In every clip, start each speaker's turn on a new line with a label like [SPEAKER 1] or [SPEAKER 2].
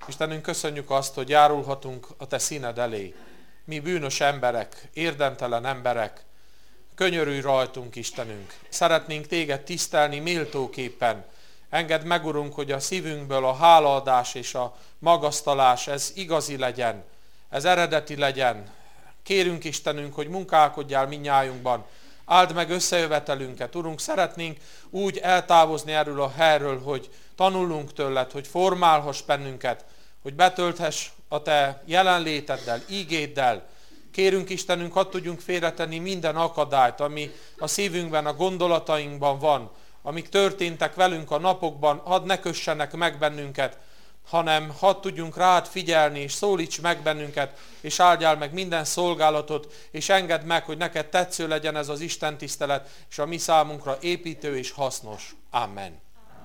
[SPEAKER 1] Istenünk, köszönjük azt, hogy járulhatunk a Te színed elé. Mi bűnös emberek, érdemtelen emberek, könyörülj rajtunk, Istenünk. Szeretnénk Téged tisztelni méltóképpen. Engedd meg, Urunk, hogy a szívünkből a hálaadás és a magasztalás, ez igazi legyen, ez eredeti legyen. Kérünk, Istenünk, hogy munkálkodjál mindnyájunkban. Áld meg összejövetelünket, Urunk, szeretnénk úgy eltávozni erről a helyről, hogy tanulunk tőled, hogy formálhass bennünket, hogy betölthess a Te jelenléteddel, ígéddel. Kérünk, Istenünk, hadd tudjunk félretenni minden akadályt, ami a szívünkben, a gondolatainkban van, amik történtek velünk a napokban, hadd ne kössenek meg bennünket, hanem hadd tudjunk rád figyelni, és szólíts meg bennünket, és áldjál meg minden szolgálatot, és engedd meg, hogy neked tetsző legyen ez az Isten tisztelet, és a mi számunkra építő és hasznos. Amen.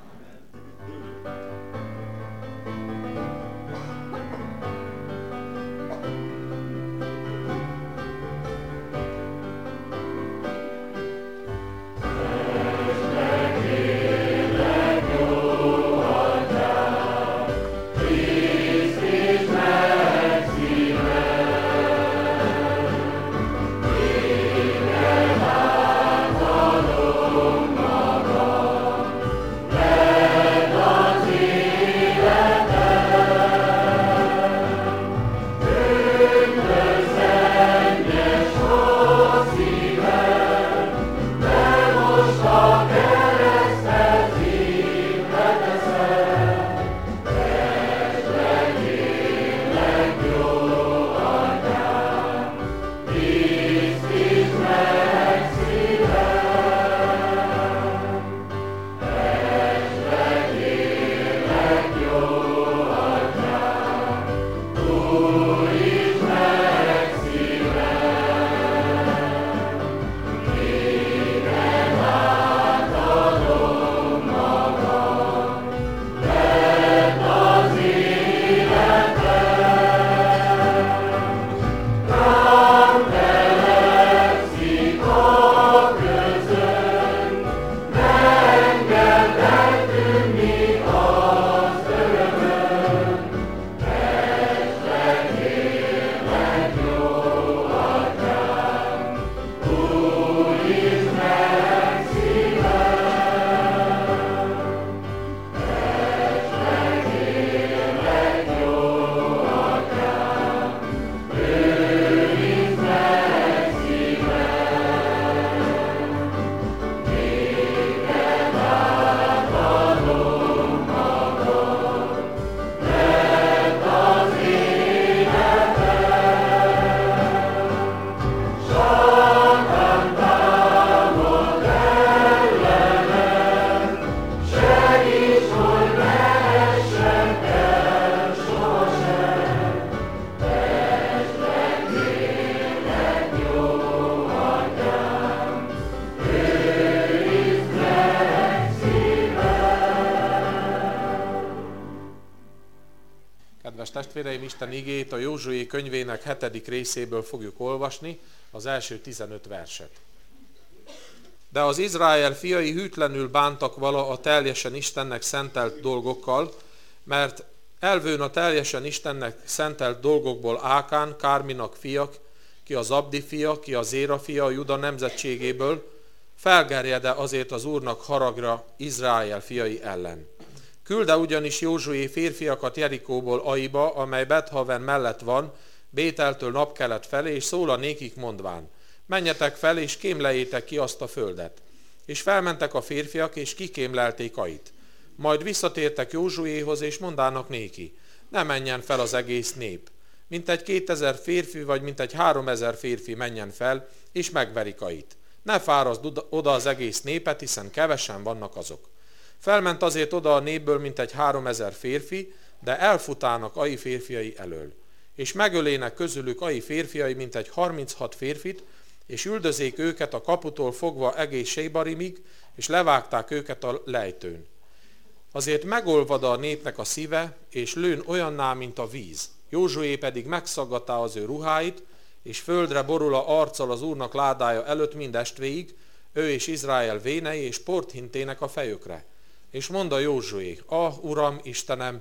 [SPEAKER 1] Testvéreim, Isten igét a Józsué könyvének 7. részéből fogjuk olvasni, az első 15 verset. De az Izrael fiai hűtlenül bántak vala a teljesen Istennek szentelt dolgokkal, mert elvőn a teljesen Istennek szentelt dolgokból Ákán, Kárminak fiak, ki az Abdi fia, ki az Zéra fia a Juda nemzetségéből, felgerjede azért az Úrnak haragra Izrael fiai ellen. Külde ugyanis Józsué férfiakat Jerikóból Aiba, amely Bethaven mellett van, Bételtől napkelet felé, és szól a nékik mondván: menjetek fel, és kémlejétek ki azt a földet. És felmentek a férfiak, és kikémlelték Ait. Majd visszatértek Józsuéhoz, és mondának néki: ne menjen fel az egész nép. Mintegy 2000 férfi, vagy mintegy 3000 férfi menjen fel, és megverik Ait. Ne fáraszd oda az egész népet, hiszen kevesen vannak azok. Felment azért oda a népből mintegy 3000 férfi, de elfutának Ai férfiai elől. És megölének közülük Ai férfiai mintegy 36 férfit, és üldözék őket a kaputól fogva egész Sébarimig, és levágták őket a lejtőn. Azért megolvad a népnek a szíve, és lőn olyanná, mint a víz. Józsué pedig megszaggattá az ő ruháit, és földre borul a arccal az Úrnak ládája előtt mindestvéig, ő és Izrael vénei, és port hintének a fejükre. És mondta Józsué: Uram, Istenem,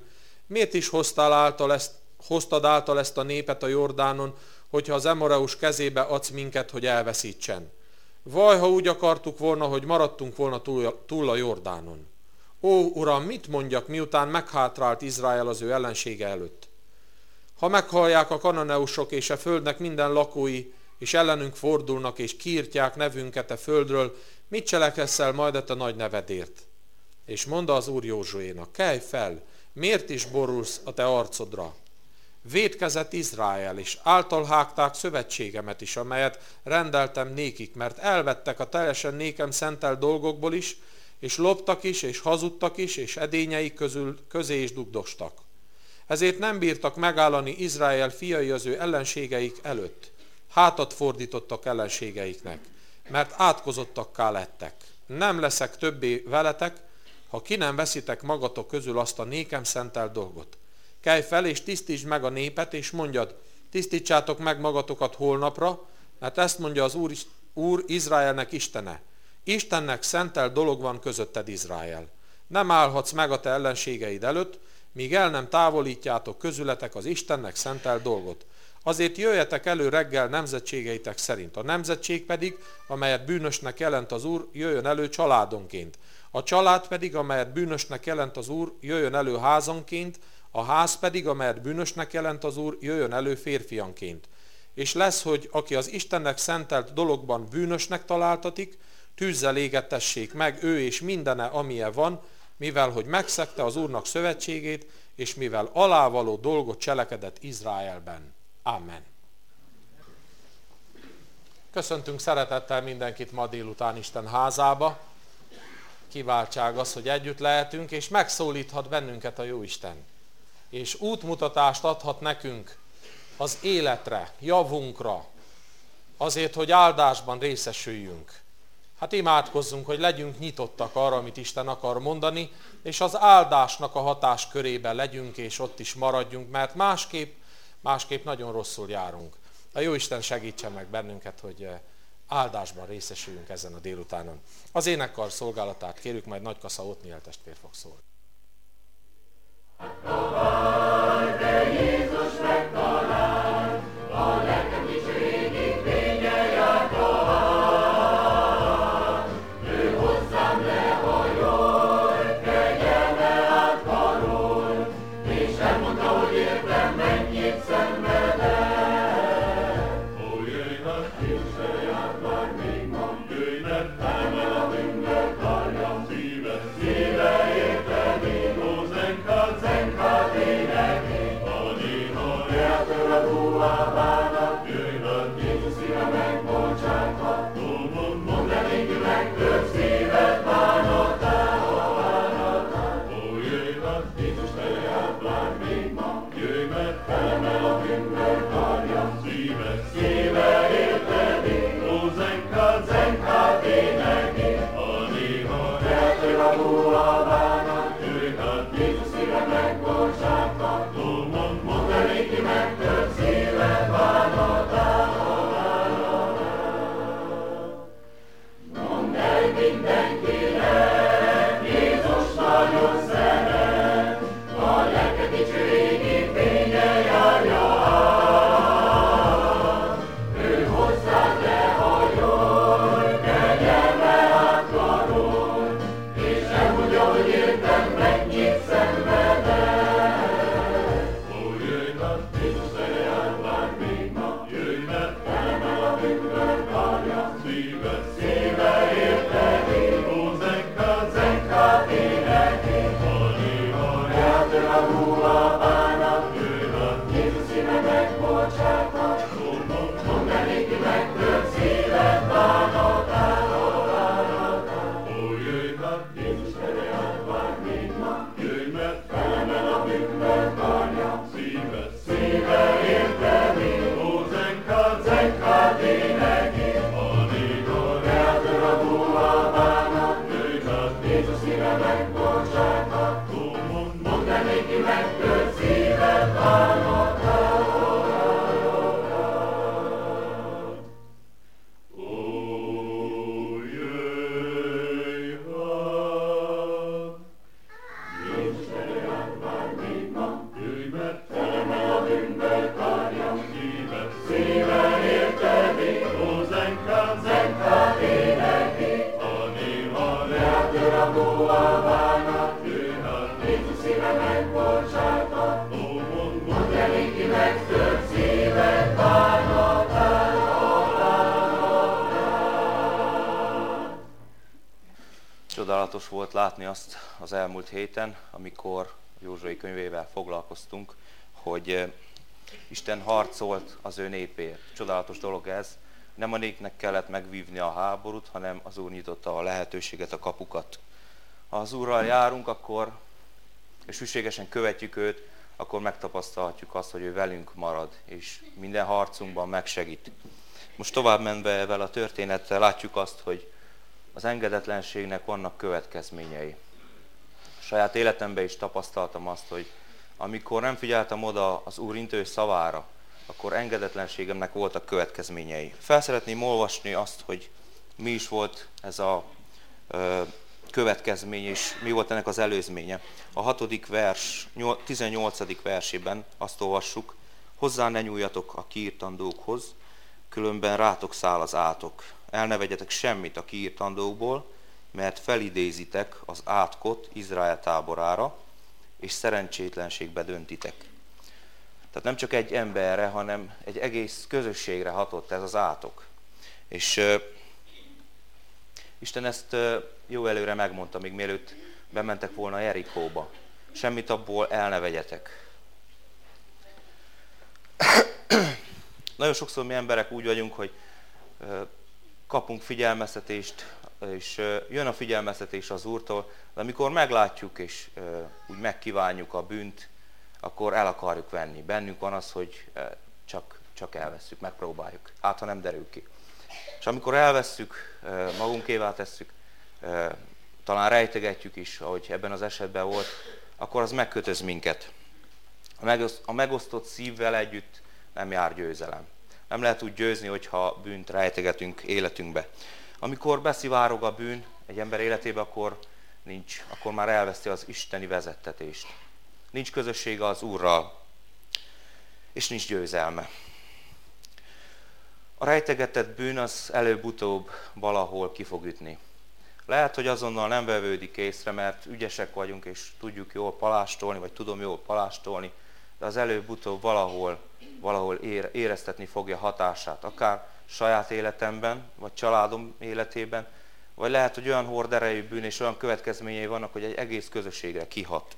[SPEAKER 1] Miért is hoztad által ezt a népet a Jordánon, hogyha az Emoreus kezébe adsz minket, hogy elveszítsen? Vaj, ha úgy akartuk volna, hogy maradtunk volna túl a Jordánon. Ó, Uram, mit mondjak, miután meghátrált Izrael az ő ellensége előtt? Ha meghallják a kananeusok és a földnek minden lakói, és ellenünk fordulnak, és kiírtják nevünket a földről, mit cselekszel majd a nagy nevedért? És mondta az Úr Józsuénak, kelj fel, miért is borulsz a te arcodra? Vétkezett Izrael, és által hágták szövetségemet is, amelyet rendeltem nékik, mert elvettek a teljesen nékem szentelt dolgokból is, és loptak is, és hazudtak is, és edényeik közé is dugdostak. Ezért nem bírtak megállani Izrael fiai az ő ellenségeik előtt. Hátat fordítottak ellenségeiknek, mert átkozottakká lettek. Nem leszek többé veletek, ha ki nem veszitek magatok közül azt a nékem szentelt dolgot. Kelj fel, és tisztítsd meg a népet, és mondjad, tisztítsátok meg magatokat holnapra, mert ezt mondja az Úr Izraelnek Istene. Istennek szentelt dolog van közötted, Izrael. Nem állhatsz meg a te ellenségeid előtt, míg el nem távolítjátok közületek az Istennek szentelt dolgot. Azért jöjjetek elő reggel nemzetségeitek szerint. A nemzetség pedig, amelyet bűnösnek jelent az Úr, jöjjön elő családonként. A család pedig, amelyet bűnösnek jelent az Úr, jöjjön elő házonként, a ház pedig, amelyet bűnösnek jelent az Úr, jöjjön elő férfianként. És lesz, hogy aki az Istennek szentelt dologban bűnösnek találtatik, tűzzel égetessék meg ő és mindene, amilyen van, mivel hogy megszegte az Úrnak szövetségét, és mivel alávaló dolgot cselekedett Izraelben. Amen. Köszöntünk szeretettel mindenkit ma délután Isten házába. Kiváltság az, hogy együtt lehetünk, és megszólíthat bennünket a Jóisten. És útmutatást adhat nekünk az életre, javunkra, azért, hogy áldásban részesüljünk. Hát imádkozzunk, hogy legyünk nyitottak arra, amit Isten akar mondani, és az áldásnak a hatáskörében legyünk, és ott is maradjunk, mert másképp nagyon rosszul járunk. A Jóisten segítsen meg bennünket, hogy áldásban részesüljünk ezen a délutánon. Az énekkar szolgálatát kérjük, majd Nagykassa Otniel testvér fog szólni.
[SPEAKER 2] De Jézus megtalál, a lelkem dicsőségét fénye járt a hát. Ő hozzám lehajol, kegyelme átkarol, és elmondta, hogy értem, mennyit szenvedett. Ó, jöjj, hát én se járt már még ma, jöjj, mert emel a bűnből karjam szíve érted én, ó, zenkát ének.
[SPEAKER 3] Csodálatos volt látni azt az elmúlt héten, amikor Józsué könyvével foglalkoztunk, hogy Isten harcolt az ő népért. Csodálatos dolog ez. Nem a népnek kellett megvívni a háborút, hanem az Úr nyitotta a lehetőséget, a kapukat. Ha az Úrral járunk, akkor, és hűségesen követjük őt, akkor megtapasztalhatjuk azt, hogy ő velünk marad, és minden harcunkban megsegít. Most tovább menve ezzel a történettel látjuk azt, hogy az engedetlenségnek vannak következményei. A saját életemben is tapasztaltam azt, hogy amikor nem figyeltem oda az Úr intő szavára, akkor engedetlenségemnek voltak következményei. Fel szeretném olvasni azt, hogy mi is volt ez a következmény, és mi volt ennek az előzménye. A 6. vers, 18. versében azt olvassuk: hozzá ne nyúljatok a kiirtandókhoz, különben rátok száll az átok. El ne vegyetek semmit a kiirtandókból, mert felidézitek az átkot Izrael táborára, és szerencsétlenségbe döntitek. Tehát nem csak egy emberre, hanem egy egész közösségre hatott ez az átok. És Isten ezt jó előre megmondta, még mielőtt bementek volna Jerikóba. Semmit abból el ne vegyetek. Nagyon sokszor mi emberek úgy vagyunk, hogy kapunk figyelmeztetést, és jön a figyelmeztetés az Úrtól, de amikor meglátjuk és úgy megkívánjuk a bűnt, akkor el akarjuk venni. Bennünk van az, hogy csak elvesszük, megpróbáljuk. Hát, ha nem derül ki. És amikor elvesszük, magunkévá tesszük, talán rejtegetjük is, ahogy ebben az esetben volt, akkor az megkötöz minket. A megosztott szívvel együtt nem jár győzelem. Nem lehet úgy győzni, hogyha bűnt rejtegetünk életünkbe. Amikor beszivárog a bűn egy ember életébe, akkor már elveszti az isteni vezettetést. Nincs közössége az Úrral, és nincs győzelme. A rejtegetett bűn az előbb-utóbb valahol ki fog ütni. Lehet, hogy azonnal nem vevődik észre, mert ügyesek vagyunk, és tudjuk jól palástolni, vagy tudom jól palástolni, de az előbb-utóbb valahol éreztetni fogja hatását, akár saját életemben, vagy családom életében, vagy lehet, hogy olyan horderejű bűn és olyan következményei vannak, hogy egy egész közösségre kihat.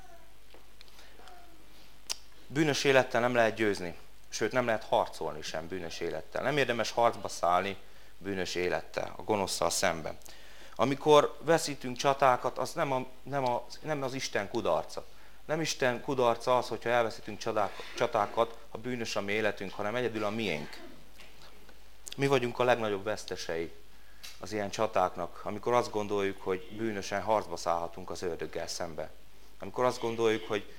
[SPEAKER 3] Bűnös élettel nem lehet győzni, sőt nem lehet harcolni sem bűnös élettel. Nem érdemes harcba szállni bűnös élettel, a gonoszszal szemben. Amikor veszítünk csatákat, az nem az Isten kudarca. Nem Isten kudarca az, hogyha elveszítünk csatákat, ha bűnös a mi életünk, hanem egyedül a miénk. Mi vagyunk a legnagyobb vesztesei az ilyen csatáknak, amikor azt gondoljuk, hogy bűnösen harcba szállhatunk az ördöggel szembe. Amikor azt gondoljuk, hogy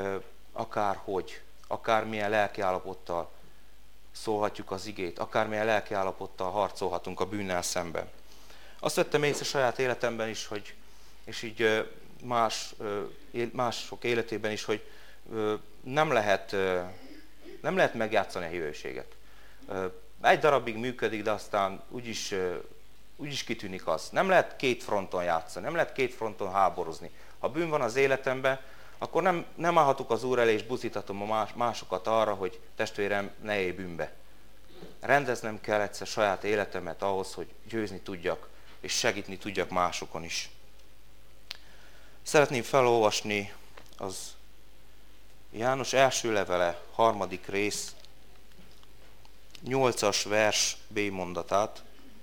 [SPEAKER 3] akármilyen lelkiállapottal szólhatjuk az igét, akármilyen lelkiállapottal harcolhatunk a bűnnel szemben. Azt vettem észre saját életemben is, és így mások életében is, hogy nem lehet megjátszani a hűséget. Egy darabig működik, de aztán úgyis kitűnik az. Nem lehet két fronton játszani, nem lehet két fronton háborozni. Ha bűn van az életemben, akkor nem állhatok az Úr elé és buzdítatom a másokat arra, hogy testvérem, ne élj bűnbe. Rendeznem kell egyszer saját életemet ahhoz, hogy győzni tudjak, és segíteni tudjak másokon is. Szeretném felolvasni az János első levele, 3. rész, 8. vers B mondatát.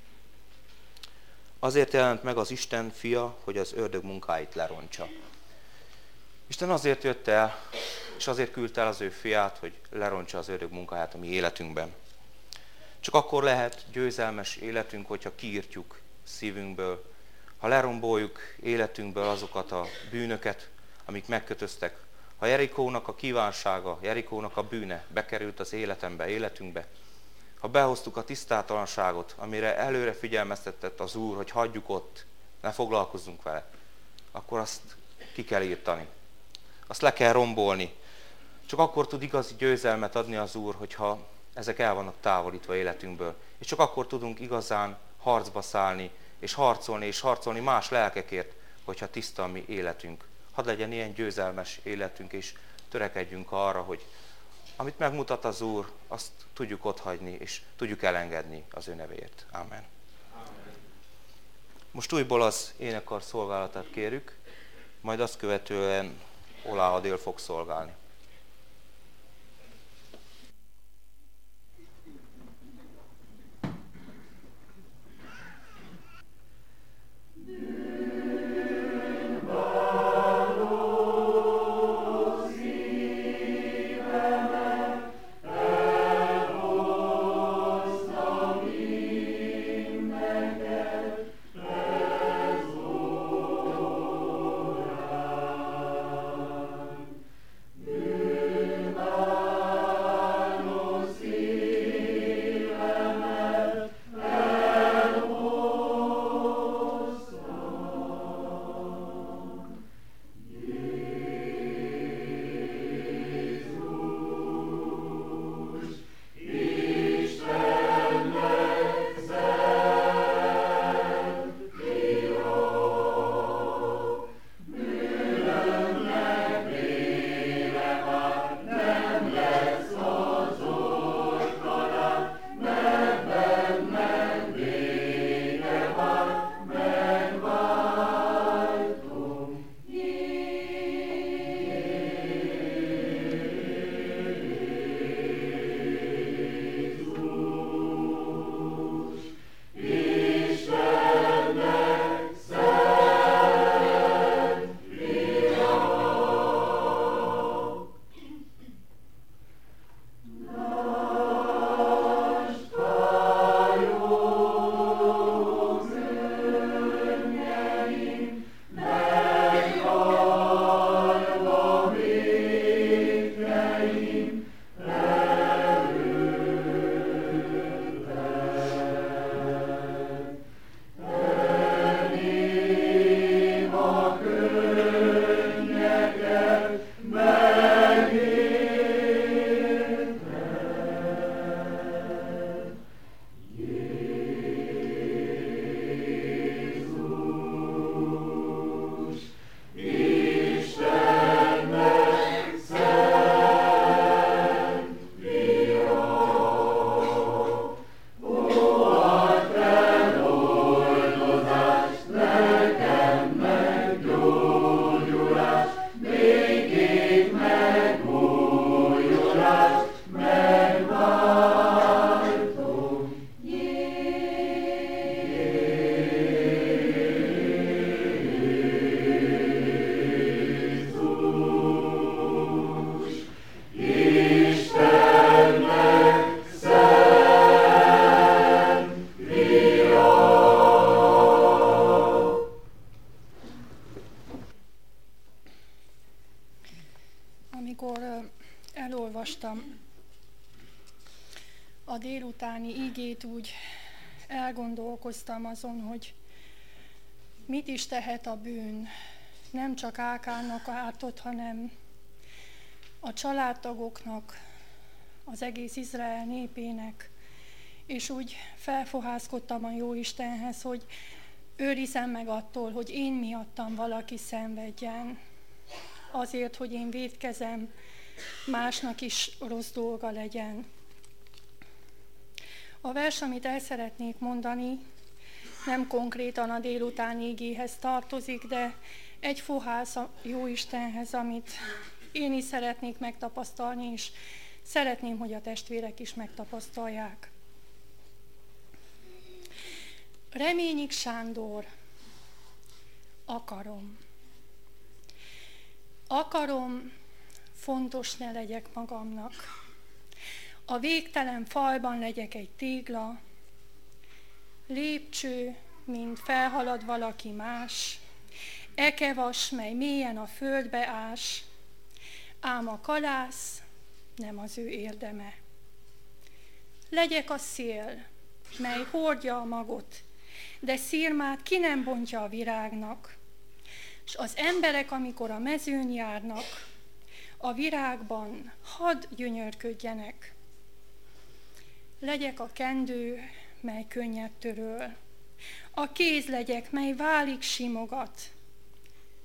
[SPEAKER 3] Azért jelent meg az Isten fia, hogy az ördög munkáit lerontsa. Isten azért jött el, és azért küldte el az ő fiát, hogy lerontsa az ördög munkáját a mi életünkben. Csak akkor lehet győzelmes életünk, hogyha kiírtjuk szívünkből, ha leromboljuk életünkből azokat a bűnöket, amik megkötöztek. Ha Jerikónak a kívánsága, Jerikónak a bűne bekerült az életünkbe, ha behoztuk a tisztátalanságot, amire előre figyelmeztetett az Úr, hogy hagyjuk ott, ne foglalkozzunk vele, akkor azt ki kell írtani. Azt le kell rombolni. Csak akkor tud igazi győzelmet adni az Úr, hogyha ezek el vannak távolítva életünkből. És csak akkor tudunk igazán harcba szállni, és harcolni más lelkekért, hogyha tiszta a mi életünk. Hadd legyen ilyen győzelmes életünk, és törekedjünk arra, hogy amit megmutat az Úr, azt tudjuk otthagyni, és tudjuk elengedni az ő nevéért. Amen. Most újból az énekkar szolgálatát kérjük, majd azt követően Olá Adél fog szolgálni.
[SPEAKER 4] Elolvastam a délutáni igét, úgy elgondolkoztam azon, hogy mit is tehet a bűn. Nem csak Ákánnak ártott, hanem a családtagoknak, az egész Izrael népének. És úgy felfohászkodtam a Jóistenhez, hogy őrizem meg attól, hogy én miattam valaki szenvedjen. Azért, hogy én vétkezem, másnak is rossz dolga legyen. A vers, amit el szeretnék mondani, nem konkrétan a délutáni igéhez tartozik, de egy fohász a Jóistenhez, amit én is szeretnék megtapasztalni, és szeretném, hogy a testvérek is megtapasztalják. Reményik Sándor, akarom, fontos ne legyek magamnak. A végtelen falban legyek egy tégla, lépcső, mint felhalad valaki más, ekevas, mely mélyen a földbe ás, ám a kalász nem az ő érdeme. Legyek a szél, mely hordja a magot, de szirmát ki nem bontja a virágnak, s az emberek, amikor a mezőn járnak, a virágban hadd gyönyörködjenek. Legyek a kendő, mely könnyet töröl, a kéz legyek, mely válig simogat.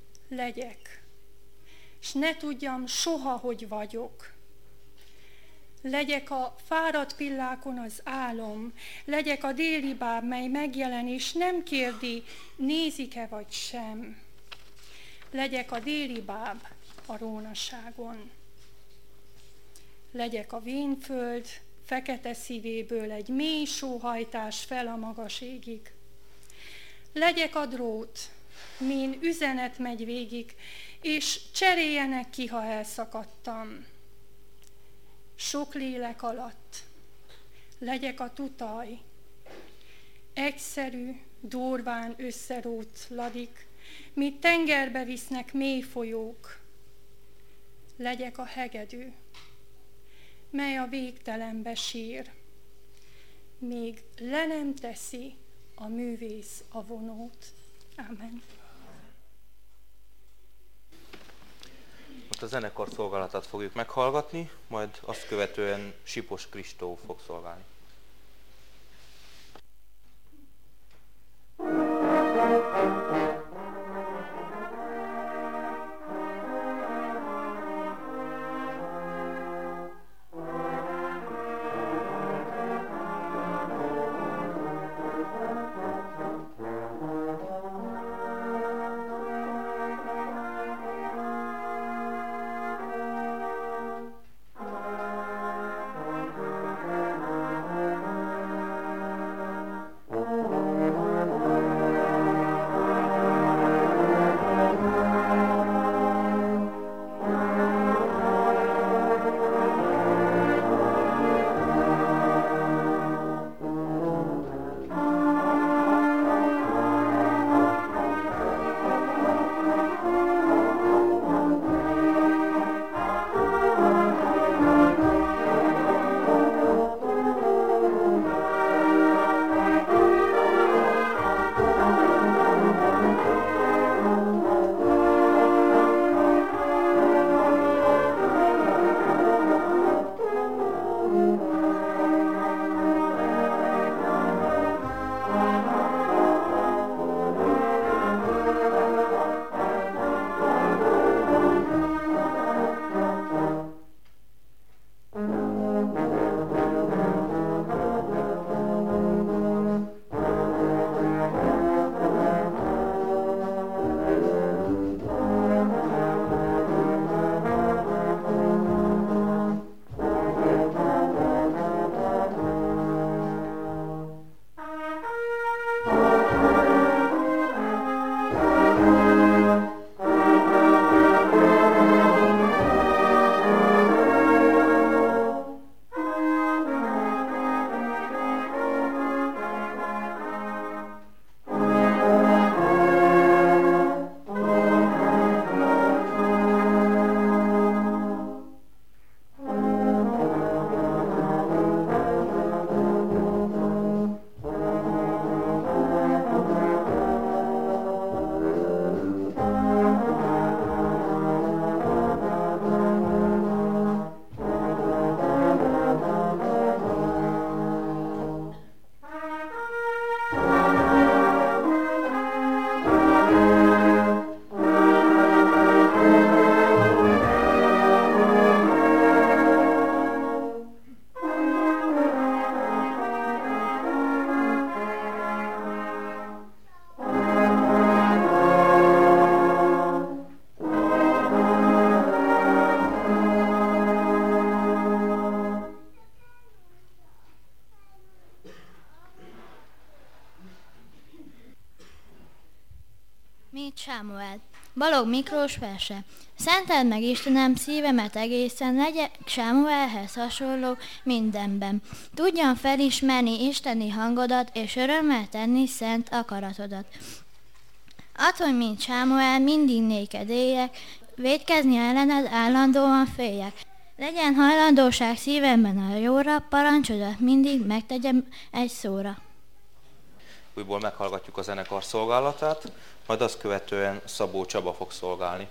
[SPEAKER 4] Legyek, s ne tudjam soha, hogy vagyok. Legyek a fáradt pillákon az álom, legyek a déli báb, mely megjelen és nem kérdi, nézik-e vagy sem. Legyek a déli báb a rónaságon. Legyek a vénföld fekete szívéből egy mély sóhajtás fel a magas égig. Legyek a drót, min üzenet megy végig, és cseréljenek ki, ha elszakadtam. Sok lélek alatt legyek a tutaj, egyszerű, durván összerót ladik, míg tengerbe visznek mély folyók. Legyek a hegedű, mely a végtelenbe sír, még le nem teszi a művész a vonót. Amen.
[SPEAKER 3] Most a zenekar szolgálatát fogjuk meghallgatni, majd azt követően Sipos Kristóf fog szolgálni.
[SPEAKER 5] Mit Sámuel? Balogh Miklós verse. Szenteld meg Istenem szívemet egészen, legyek Sámuelhez hasonló mindenben. Tudjam felismerni isteni hangodat, és örömmel tenni szent akaratodat. Attól, mint Sámuel, mindig néked éljek, vétkezni ellened állandóan féljek. Legyen hajlandóság szívemben a jóra, parancsodat mindig megtegyem egy szóra.
[SPEAKER 3] Újból meghallgatjuk a zenekar szolgálatát, majd azt követően Szabó Csaba fog szolgálni.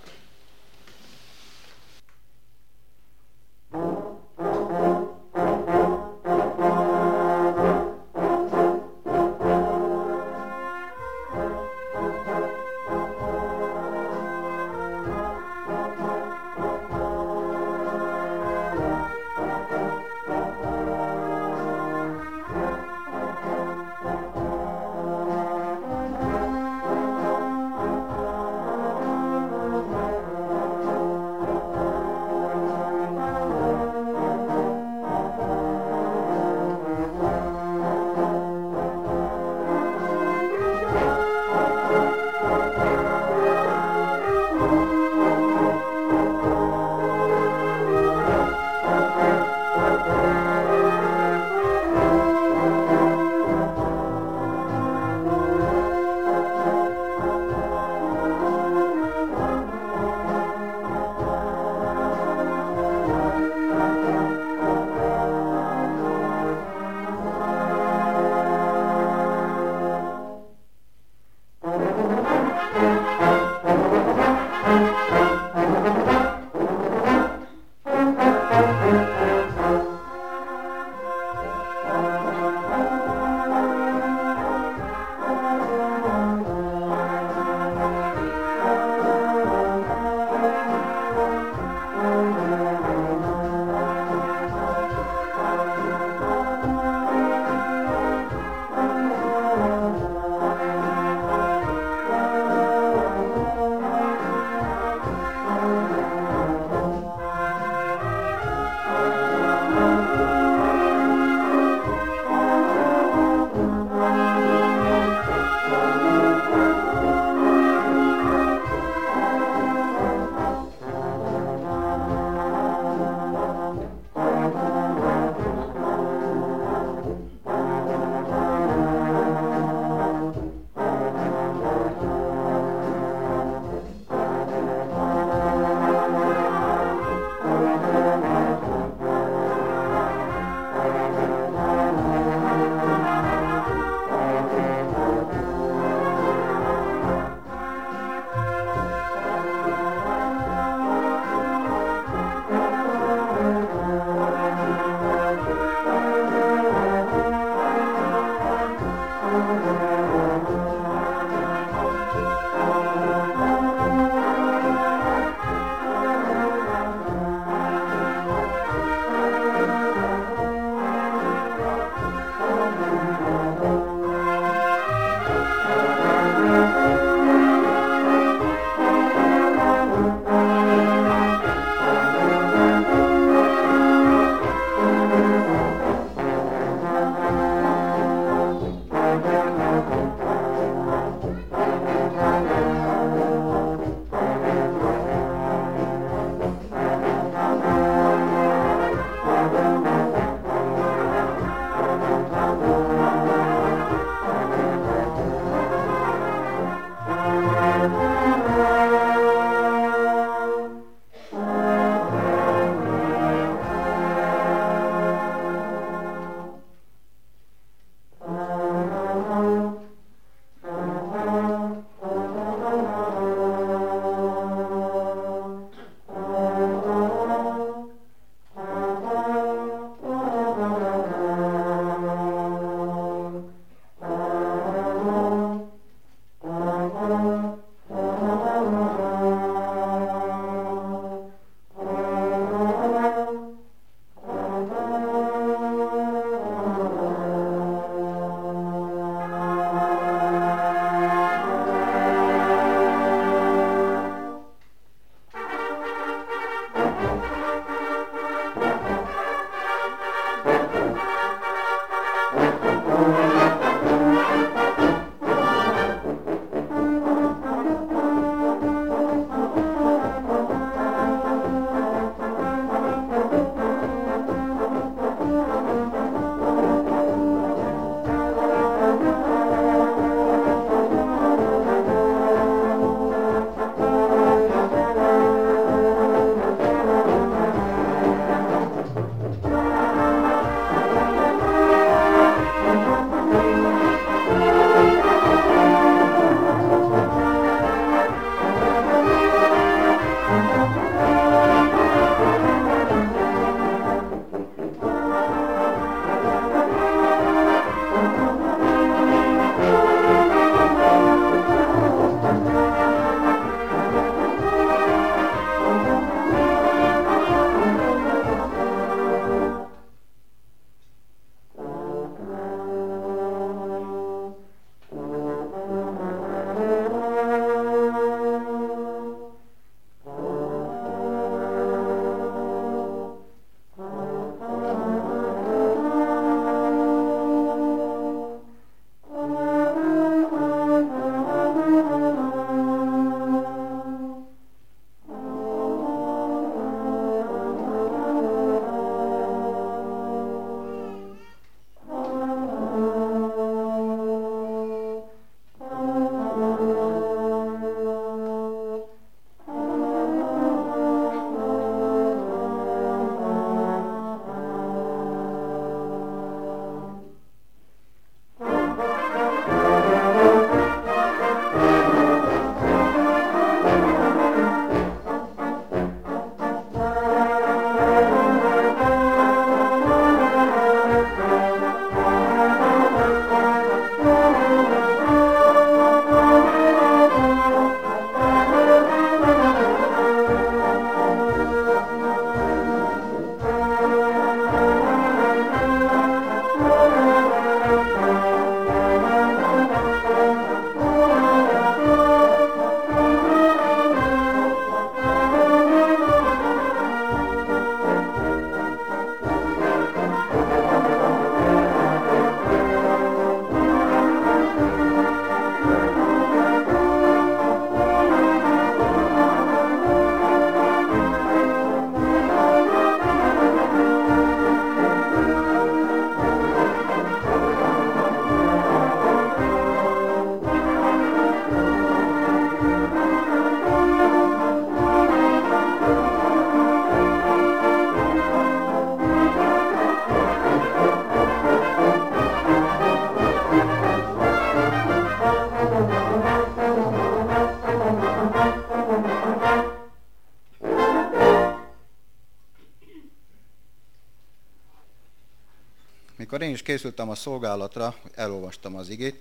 [SPEAKER 6] Mikor én is készültem a szolgálatra, elolvastam az igét,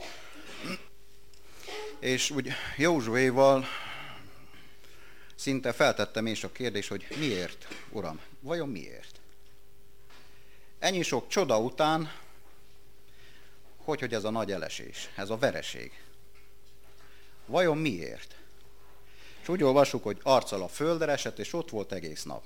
[SPEAKER 6] és úgy Józsuéval szinte feltettem én is a kérdést, hogy miért, Uram, vajon miért? Ennyi sok csoda után, hogy ez a nagy elesés, ez a vereség. Vajon miért? És úgy olvassuk, hogy arccal a földre esett, és ott volt egész nap.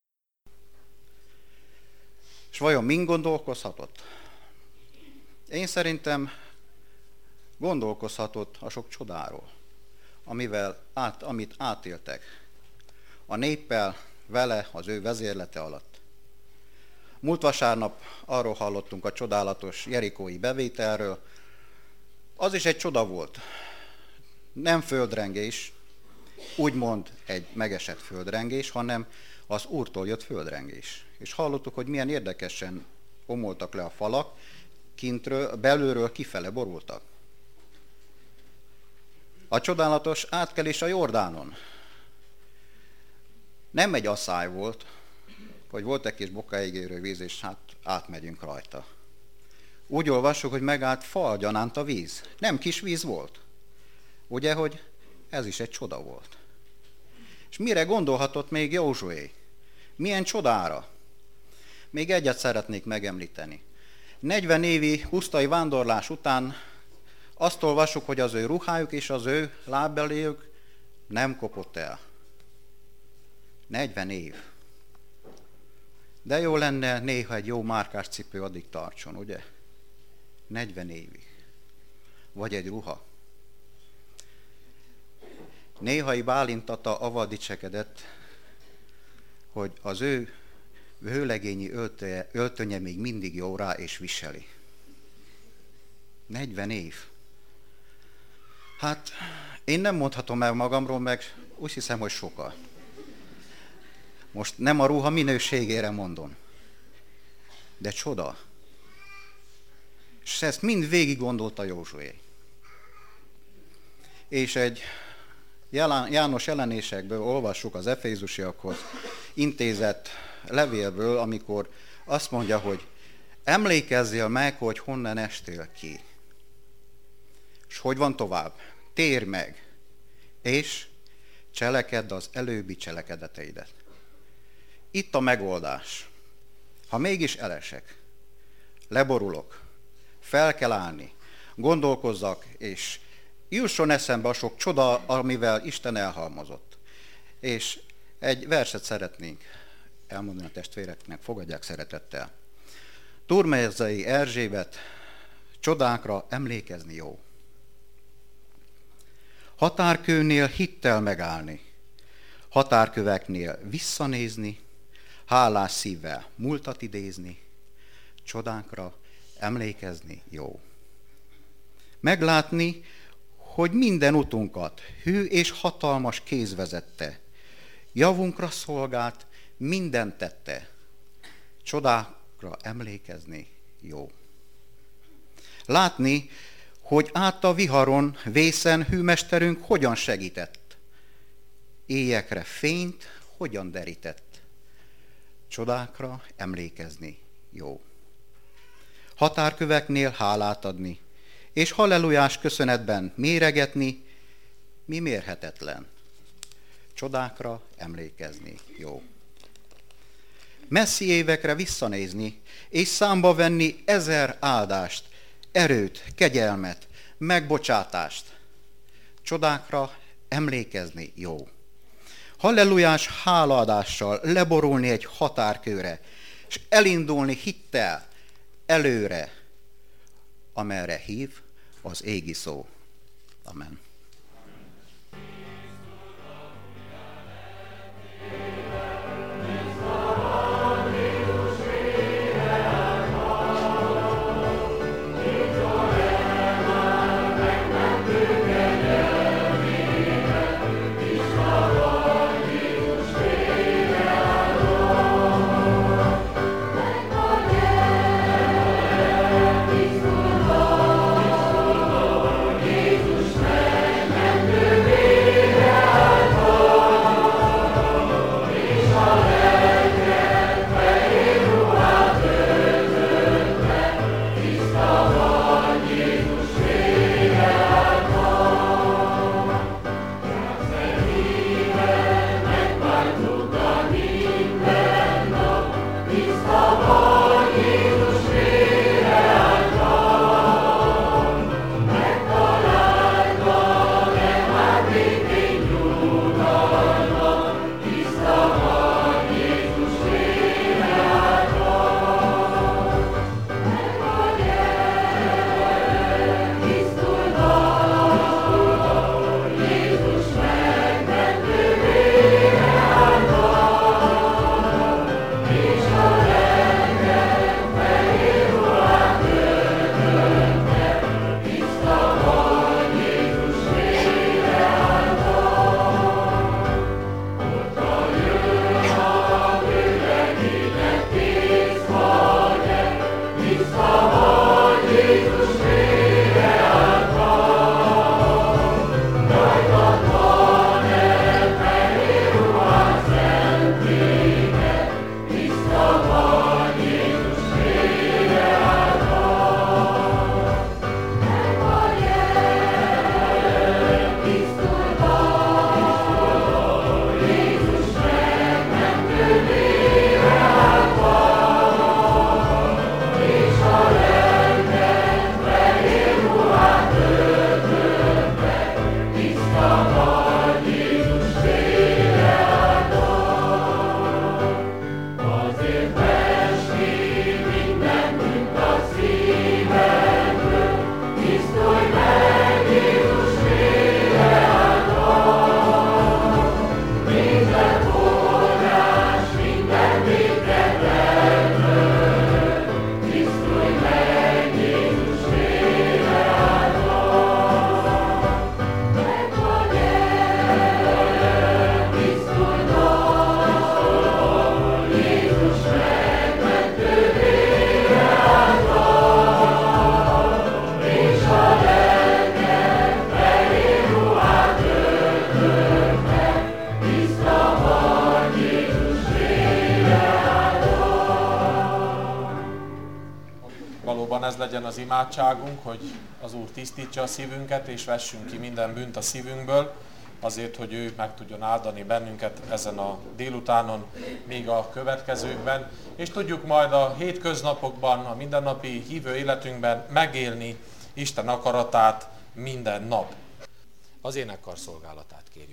[SPEAKER 6] És vajon min gondolkozhatott? Én szerintem gondolkozhatott a sok csodáról, amit átéltek a néppel, vele, az ő vezérlete alatt. Múlt vasárnap arról hallottunk a csodálatos jerikói bevételről. Az is egy csoda volt. Nem földrengés, úgymond egy megesett földrengés, hanem az Úrtól jött földrengés. És hallottuk, hogy milyen érdekesen omoltak le a falak, kintről, belülről kifele borultak. A csodálatos átkelés a Jordánon nem egy asszály volt, hogy volt egy kis bokáig érő víz, és hát átmegyünk rajta. Úgy olvassuk, hogy megállt fal gyanánt a víz. Nem kis víz volt. Ugye, hogy ez is egy csoda volt. És mire gondolhatott még Józsué? Milyen csodára? Még egyet szeretnék megemlíteni. 40 évi pusztai vándorlás után azt olvassuk, hogy az ő ruhájuk és az ő lábbeléjük nem kopott el. 40 év. De jó lenne néha egy jó márkás cipő addig tartson, ugye? 40 évig. Vagy egy ruha. Néhai Bálintata avval dicsekedett, hogy az ő vőlegényi öltönye még mindig jó rá és viseli. 40 év. Hát én nem mondhatom el magamról, meg úgy hiszem, hogy sokkal. Most nem a ruha minőségére mondom, de csoda. És ezt mind végig gondolta Józsué. És egy János jelenésekből olvassuk az efézusiakhoz intézett levélből, amikor azt mondja, hogy emlékezzél meg, hogy honnan estél ki. És hogy van tovább? Térj meg, és cselekedd az előbbi cselekedeteidet. Itt a megoldás. Ha mégis elesek, leborulok, fel kell állni, gondolkozzak, és jusson eszembe a sok csoda, amivel Isten elhalmozott. És egy verset szeretnénk elmondani a testvéreknek, fogadják szeretettel. Turmezei Erzsébet, csodákra emlékezni jó. Határkőnél hittel megállni, határköveknél visszanézni, hálás szívvel múltat idézni, csodákra emlékezni jó. Meglátni, hogy minden utunkat hű és hatalmas kéz vezette, javunkra szolgált, mindent tette, csodákra emlékezni jó. Látni, hogy át a viharon, vészen hűmesterünk hogyan segített, éjekre fényt hogyan derített, csodákra emlékezni jó. Határköveknél hálát adni, és hallelujás köszönetben méregetni, mi mérhetetlen. Csodákra emlékezni jó. Messzi évekre visszanézni, és számba venni 1000 áldást, erőt, kegyelmet, megbocsátást. Csodákra emlékezni jó. Hallelujás hálaadással leborulni egy határkőre, és elindulni hittel előre, amerre hív az égi szó. Amen.
[SPEAKER 2] Jézus
[SPEAKER 1] valóban ez legyen az imádságunk, hogy az Úr tisztítsa a szívünket, és vessünk ki minden bűnt a szívünkből, azért, hogy ő meg tudjon áldani bennünket ezen a délutánon, még a következőkben, és tudjuk majd a hétköznapokban, a mindennapi hívő életünkben megélni Isten akaratát minden nap. Az énekkar szolgálatát kérjük.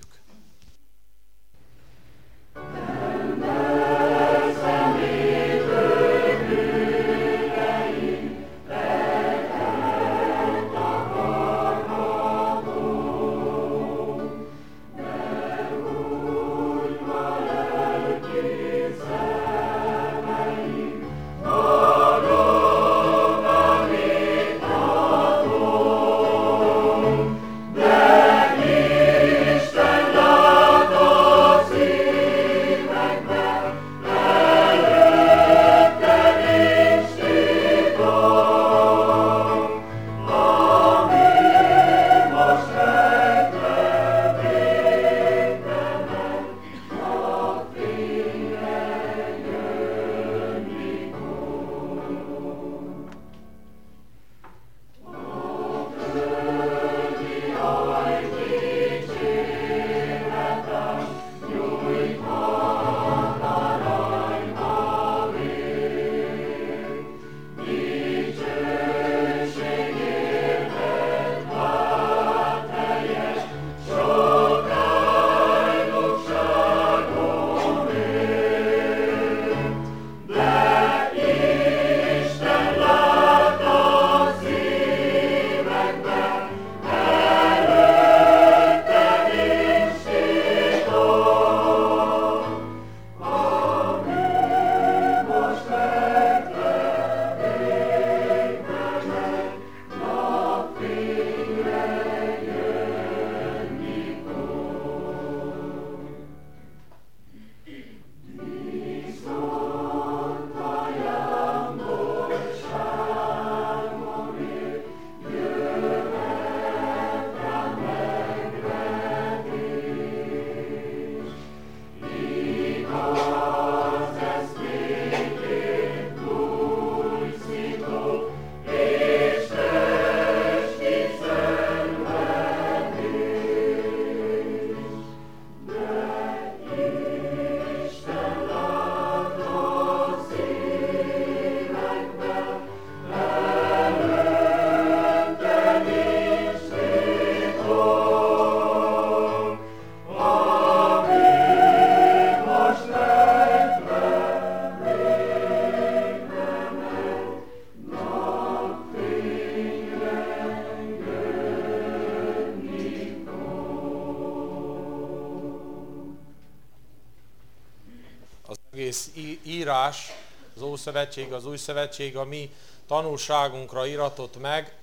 [SPEAKER 1] Egész írás, az Ószövetség, az Új Szövetség a mi tanulságunkra iratott meg,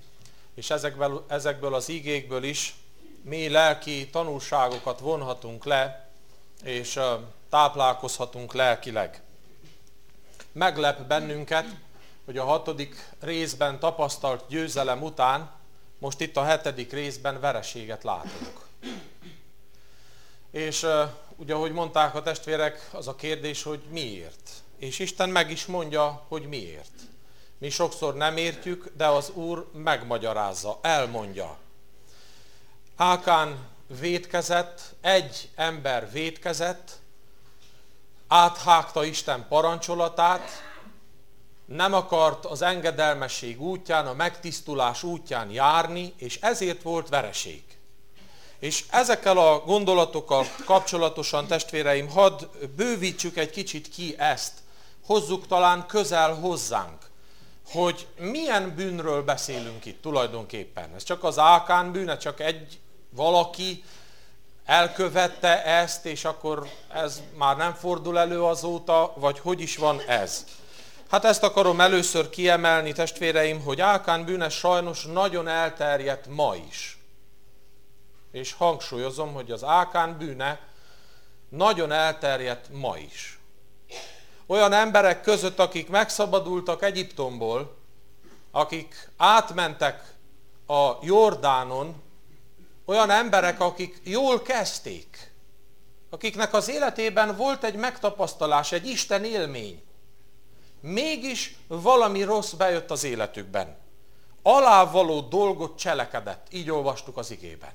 [SPEAKER 1] és ezekből az igékből is mi lelki tanulságokat vonhatunk le, és táplálkozhatunk lelkileg. Meglep bennünket, hogy a 6. részben tapasztalt győzelem után most itt a 7. részben vereséget látunk. És ugye, ahogy mondták a testvérek, az a kérdés, hogy miért. És Isten meg is mondja, hogy miért. Mi sokszor nem értjük, de az Úr megmagyarázza, elmondja. Ákán vétkezett, egy ember vétkezett, áthágta Isten parancsolatát, nem akart az engedelmesség útján, a megtisztulás útján járni, és ezért volt vereség. És ezekkel a gondolatokkal kapcsolatosan, testvéreim, hadd bővítsük egy kicsit ki ezt, hozzuk talán közel hozzánk, hogy milyen bűnről beszélünk itt tulajdonképpen. Ez csak az Ákán bűne, csak egy valaki elkövette ezt, és akkor ez már nem fordul elő azóta, vagy hogy is van ez? Hát ezt akarom először kiemelni, testvéreim, hogy Ákán bűne sajnos nagyon elterjedt ma is. És hangsúlyozom, hogy az Ákán bűne nagyon elterjedt ma is. Olyan emberek között, akik megszabadultak Egyiptomból, akik átmentek a Jordánon, olyan emberek, akik jól kezdték, akiknek az életében volt egy megtapasztalás, egy Isten élmény, mégis valami rossz bejött az életükben. Alávaló dolgot cselekedett, így olvastuk az igében.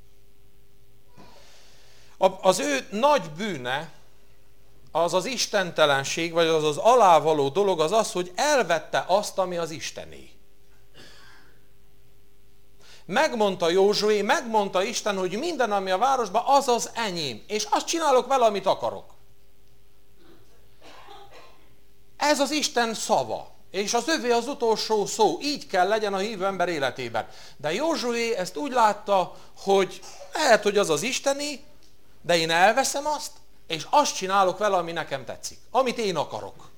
[SPEAKER 1] Az ő nagy bűne, az az istentelenség, vagy az az alávaló dolog, az az, hogy elvette azt, ami az Istené. Megmondta Józsué, megmondta Isten, hogy minden, ami a városban, az az enyém, és azt csinálok vele, amit akarok. Ez az Isten szava, és az övé az utolsó szó, így kell legyen a hívő ember életében. De Józsué ezt úgy látta, hogy lehet, hogy az az Istené, de én elveszem azt, és azt csinálok vele, ami nekem tetszik, amit én akarok.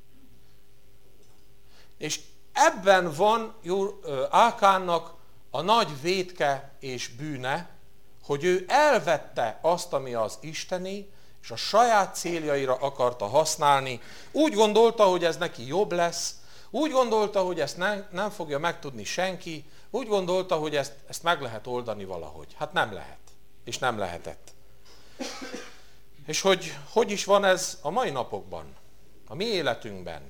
[SPEAKER 1] És ebben van Ákánnak a nagy vétke és bűne, hogy ő elvette azt, ami az Istené, és a saját céljaira akarta használni. Úgy gondolta, hogy ez neki jobb lesz, úgy gondolta, hogy ezt nem fogja megtudni senki, úgy gondolta, hogy ezt meg lehet oldani valahogy. Hát nem lehet, és nem lehetett. És hogy is van ez a mai napokban, a mi életünkben?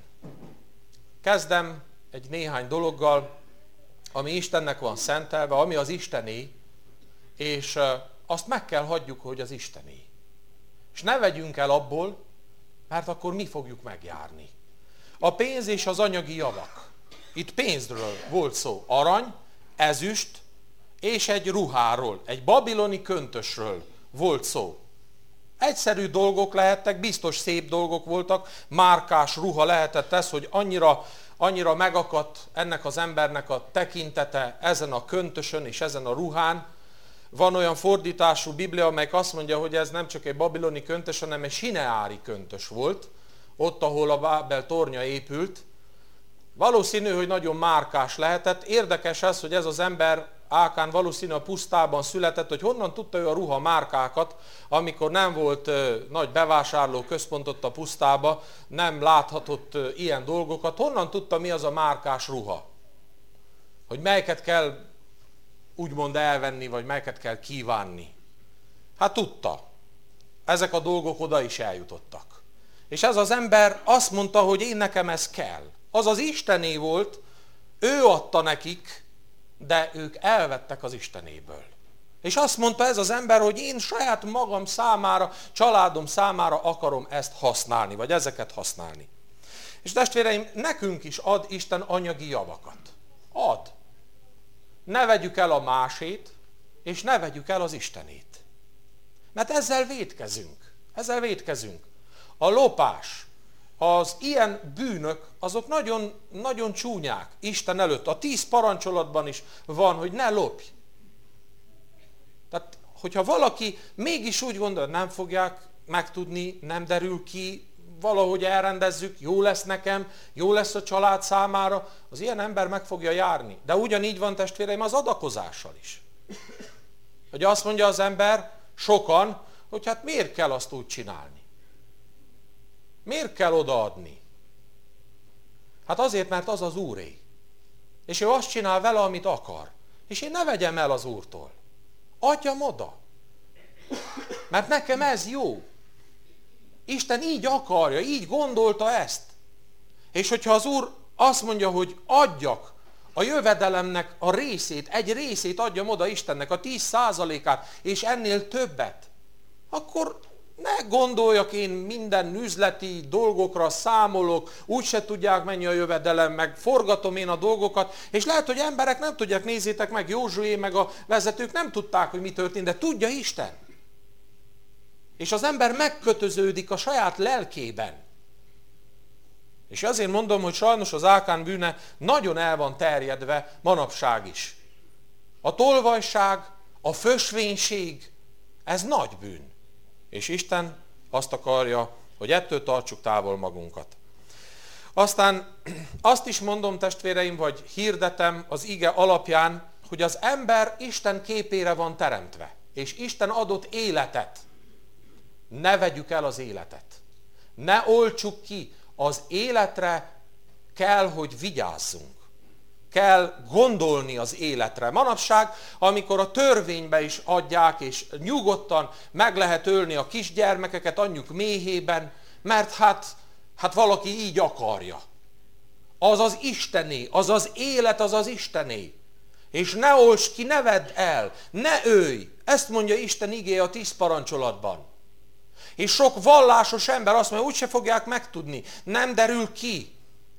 [SPEAKER 1] Kezdem egy néhány dologgal, ami Istennek van szentelve, ami az Istené, és azt meg kell hagyjuk, hogy az Istené. És ne vegyünk el abból, mert akkor mi fogjuk megjárni. A pénz és az anyagi javak. Itt pénzről volt szó. Arany, ezüst és egy ruháról, egy babiloni köntösről volt szó. Egyszerű dolgok lehettek, biztos szép dolgok voltak, márkás ruha lehetett ez, hogy annyira megakadt ennek az embernek a tekintete ezen a köntösön és ezen a ruhán. Van olyan fordítású Biblia, amelyik azt mondja, hogy ez nem csak egy babiloni köntös, hanem egy sineári köntös volt, ott, ahol a Bábel tornya épült. Valószínű, hogy nagyon márkás lehetett. Érdekes az, hogy ez az ember, Ákán valószínű a pusztában született, hogy honnan tudta ő a ruha márkákat, amikor nem volt nagy bevásárló központ ott a pusztába, nem láthatott ilyen dolgokat. Honnan tudta, mi az a márkás ruha? Hogy melyiket kell úgymond elvenni, vagy melyiket kell kívánni? Hát tudta. Ezek a dolgok oda is eljutottak. És ez az ember azt mondta, hogy én nekem ez kell. Az az Istené volt, ő adta nekik, de ők elvettek az Istenéből. És azt mondta ez az ember, hogy én saját magam számára, családom számára akarom ezt használni, vagy ezeket használni. És testvéreim, nekünk is ad Isten anyagi javakat. Ad. Ne vegyük el a másét, és ne vegyük el az Istenét. Mert ezzel vétkezünk. Ezzel vétkezünk. A lopás, az ilyen bűnök, azok nagyon, nagyon csúnyák Isten előtt. A 10 parancsolatban is van, hogy ne lopj. Tehát, hogyha valaki mégis úgy gondol, nem fogják megtudni, nem derül ki, valahogy elrendezzük, jó lesz nekem, jó lesz a család számára, az ilyen ember meg fogja járni. De ugyanígy van, testvéreim, az adakozással is. Hogy azt mondja az ember, sokan, hogy hát miért kell azt úgy csinálni? Miért kell odaadni? Hát azért, mert az az Úré. És ő azt csinál vele, amit akar. És én ne vegyem el az Úrtól. Adjam oda. Mert nekem ez jó. Isten így akarja, így gondolta ezt. És hogyha az Úr azt mondja, hogy adjak a jövedelemnek a részét, egy részét adjam oda Istennek, a 10%-át, és ennél többet, akkor ne gondoljak én minden üzleti dolgokra, számolok, úgyse tudják mennyi a jövedelem, meg forgatom én a dolgokat, és lehet, hogy emberek nem tudják, nézzétek meg, Józsué, meg a vezetők nem tudták, hogy mi történt, de tudja Isten. És az ember megkötöződik a saját lelkében. És azért mondom, hogy sajnos az Ákán bűne nagyon el van terjedve manapság is. A tolvajság, a fösvénység, ez nagy bűn. És Isten azt akarja, hogy ettől tartsuk távol magunkat. Aztán azt is mondom, testvéreim, vagy hirdetem az ige alapján, hogy az ember Isten képére van teremtve, és Isten adott életet. Ne vegyük el az életet. Ne oltsuk ki. Az életre kell, hogy vigyázzunk. Kell gondolni az életre. Manapság, amikor a törvénybe is adják, és nyugodtan meg lehet ölni a kisgyermekeket anyjuk méhében, mert hát valaki így akarja. az az Istené, az az élet, az az Istené. És ne oltsd ki, ne vedd el, ne ölj. Ezt mondja Isten igéje a 10 parancsolatban. És sok vallásos ember azt mondja, úgyse fogják megtudni, nem derül ki.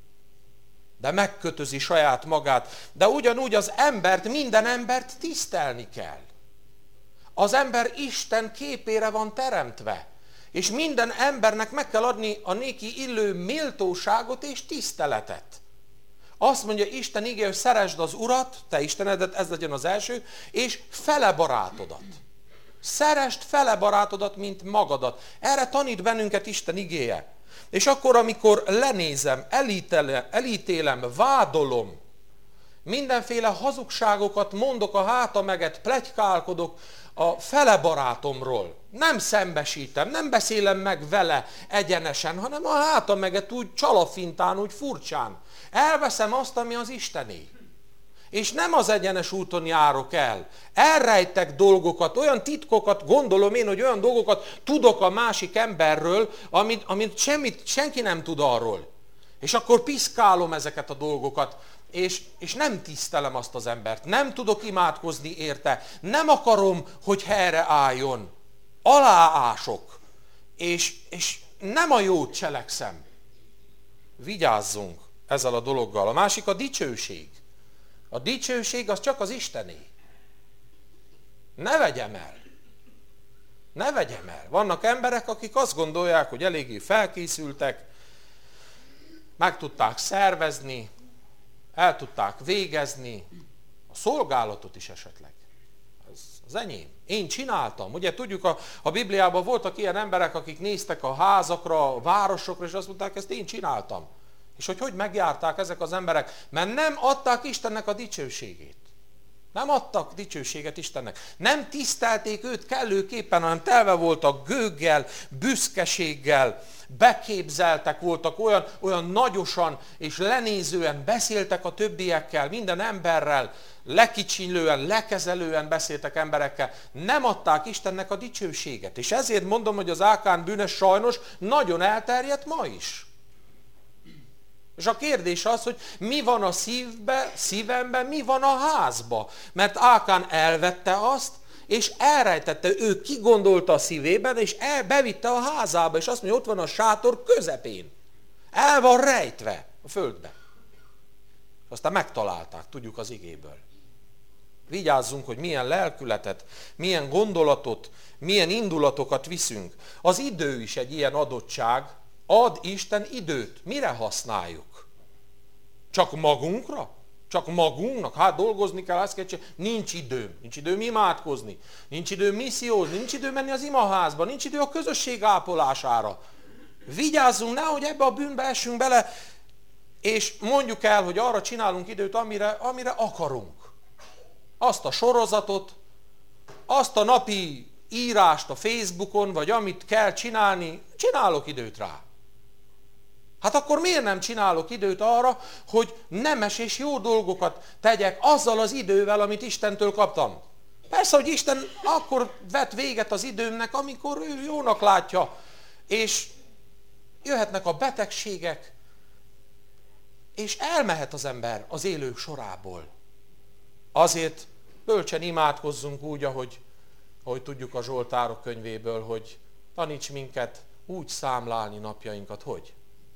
[SPEAKER 1] De megkötözi saját magát. De ugyanúgy az embert, minden embert tisztelni kell. Az ember Isten képére van teremtve. És minden embernek meg kell adni a néki illő méltóságot és tiszteletet. Azt mondja Isten igéje, hogy szeresd az Urat, te Istenedet, ez legyen az első, és fele barátodat. Szeresd fele barátodat, mint magadat. Erre tanít bennünket Isten igéje. És akkor, amikor lenézem, elítélem, vádolom, mindenféle hazugságokat mondok a háta meget, pletykálkodok a fele barátomról. Nem szembesítem, nem beszélem meg vele egyenesen, hanem a háta meget úgy csalafintán, úgy furcsán. Elveszem azt, ami az Istené. És nem az egyenes úton járok el. Elrejtek dolgokat, olyan titkokat, gondolom én, hogy olyan dolgokat tudok a másik emberről, amit senki nem tud arról. És akkor piszkálom ezeket a dolgokat, és nem tisztelem azt az embert. Nem tudok imádkozni érte. Nem akarom, hogy helyre álljon. Aláások. És nem a jót cselekszem. Vigyázzunk ezzel a dologgal. A másik a dicsőség. A dicsőség az csak az Istené. Ne vegyem el. Ne vegyem el. Vannak emberek, akik azt gondolják, hogy eléggé felkészültek, meg tudták szervezni, el tudták végezni, a szolgálatot is esetleg. Ez az enyém. Én csináltam. Ugye tudjuk, a Bibliában voltak ilyen emberek, akik néztek a házakra, a városokra, és azt mondták, ezt én csináltam. És hogy megjárták ezek az emberek? Mert nem adták Istennek a dicsőségét. Nem adtak dicsőséget Istennek. Nem tisztelték őt kellőképpen, hanem telve voltak gőggel, büszkeséggel, beképzeltek voltak, olyan nagyosan és lenézően beszéltek a többiekkel, minden emberrel, lekicsinlően, lekezelően beszéltek emberekkel. Nem adták Istennek a dicsőséget. És ezért mondom, hogy az Ákán bűne sajnos nagyon elterjedt ma is. És a kérdés az, hogy mi van a szívemben, mi van a házban. Mert Ákán elvette azt, és elrejtette, ő kigondolta a szívében, és bevitte a házába, és azt mondja, ott van a sátor közepén. El van rejtve a földbe. Aztán megtalálták, tudjuk az igéből. Vigyázzunk, hogy milyen lelkületet, milyen gondolatot, milyen indulatokat viszünk. Az idő is egy ilyen adottság. Ad Isten időt. Mire használjuk? Csak magunkra? Csak magunknak? Hát dolgozni kell, azt kell csinálni. Nincs időm. Nincs időm imádkozni. Nincs időm missziózni. Nincs időm menni az imaházba. Nincs idő a közösség ápolására. Vigyázzunk, nehogy ebbe a bűnbe essünk bele, és mondjuk el, hogy arra csinálunk időt, amire akarunk. Azt a sorozatot, azt a napi írást a Facebookon, vagy amit kell csinálni, csinálok időt rá. Hát akkor miért nem csinálok időt arra, hogy nemes és jó dolgokat tegyek azzal az idővel, amit Istentől kaptam? Persze, hogy Isten akkor vet véget az időmnek, amikor ő jónak látja, és jöhetnek a betegségek, és elmehet az ember az élők sorából. Azért bölcsen imádkozzunk úgy, ahogy tudjuk a Zsoltárok könyvéből, hogy taníts minket úgy számlálni napjainkat, hogy?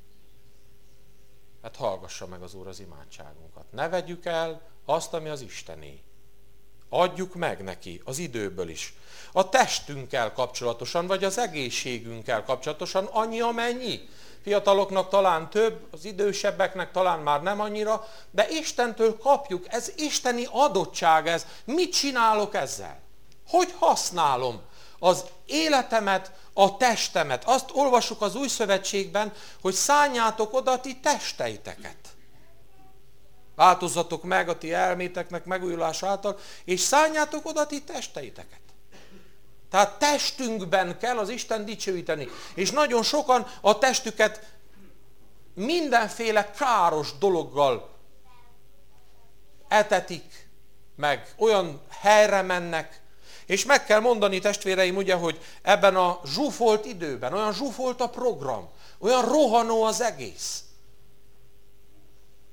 [SPEAKER 1] Hát hallgassa meg az Úr az imádságunkat. Ne vegyük el azt, ami az Istené. Adjuk meg neki az időből is. A testünkkel kapcsolatosan, vagy az egészségünkkel kapcsolatosan annyi, amennyi. Fiataloknak talán több, az idősebbeknek talán már nem annyira, de Istentől kapjuk, ez isteni adottság ez. Mit csinálok ezzel? Hogy használom az életemet, a testemet? Azt olvassuk az Új Szövetségben, hogy szánjátok oda ti testeiteket. Változzatok meg a ti elméteknek megújulás által, és szánjátok oda ti testeiteket. Tehát testünkben kell az Isten dicsőíteni. És nagyon sokan a testüket mindenféle káros dologgal etetik meg. Olyan helyre mennek. És meg kell mondani, testvéreim, ugye, hogy ebben a zsúfolt időben, olyan zsúfolt a program, olyan rohanó az egész.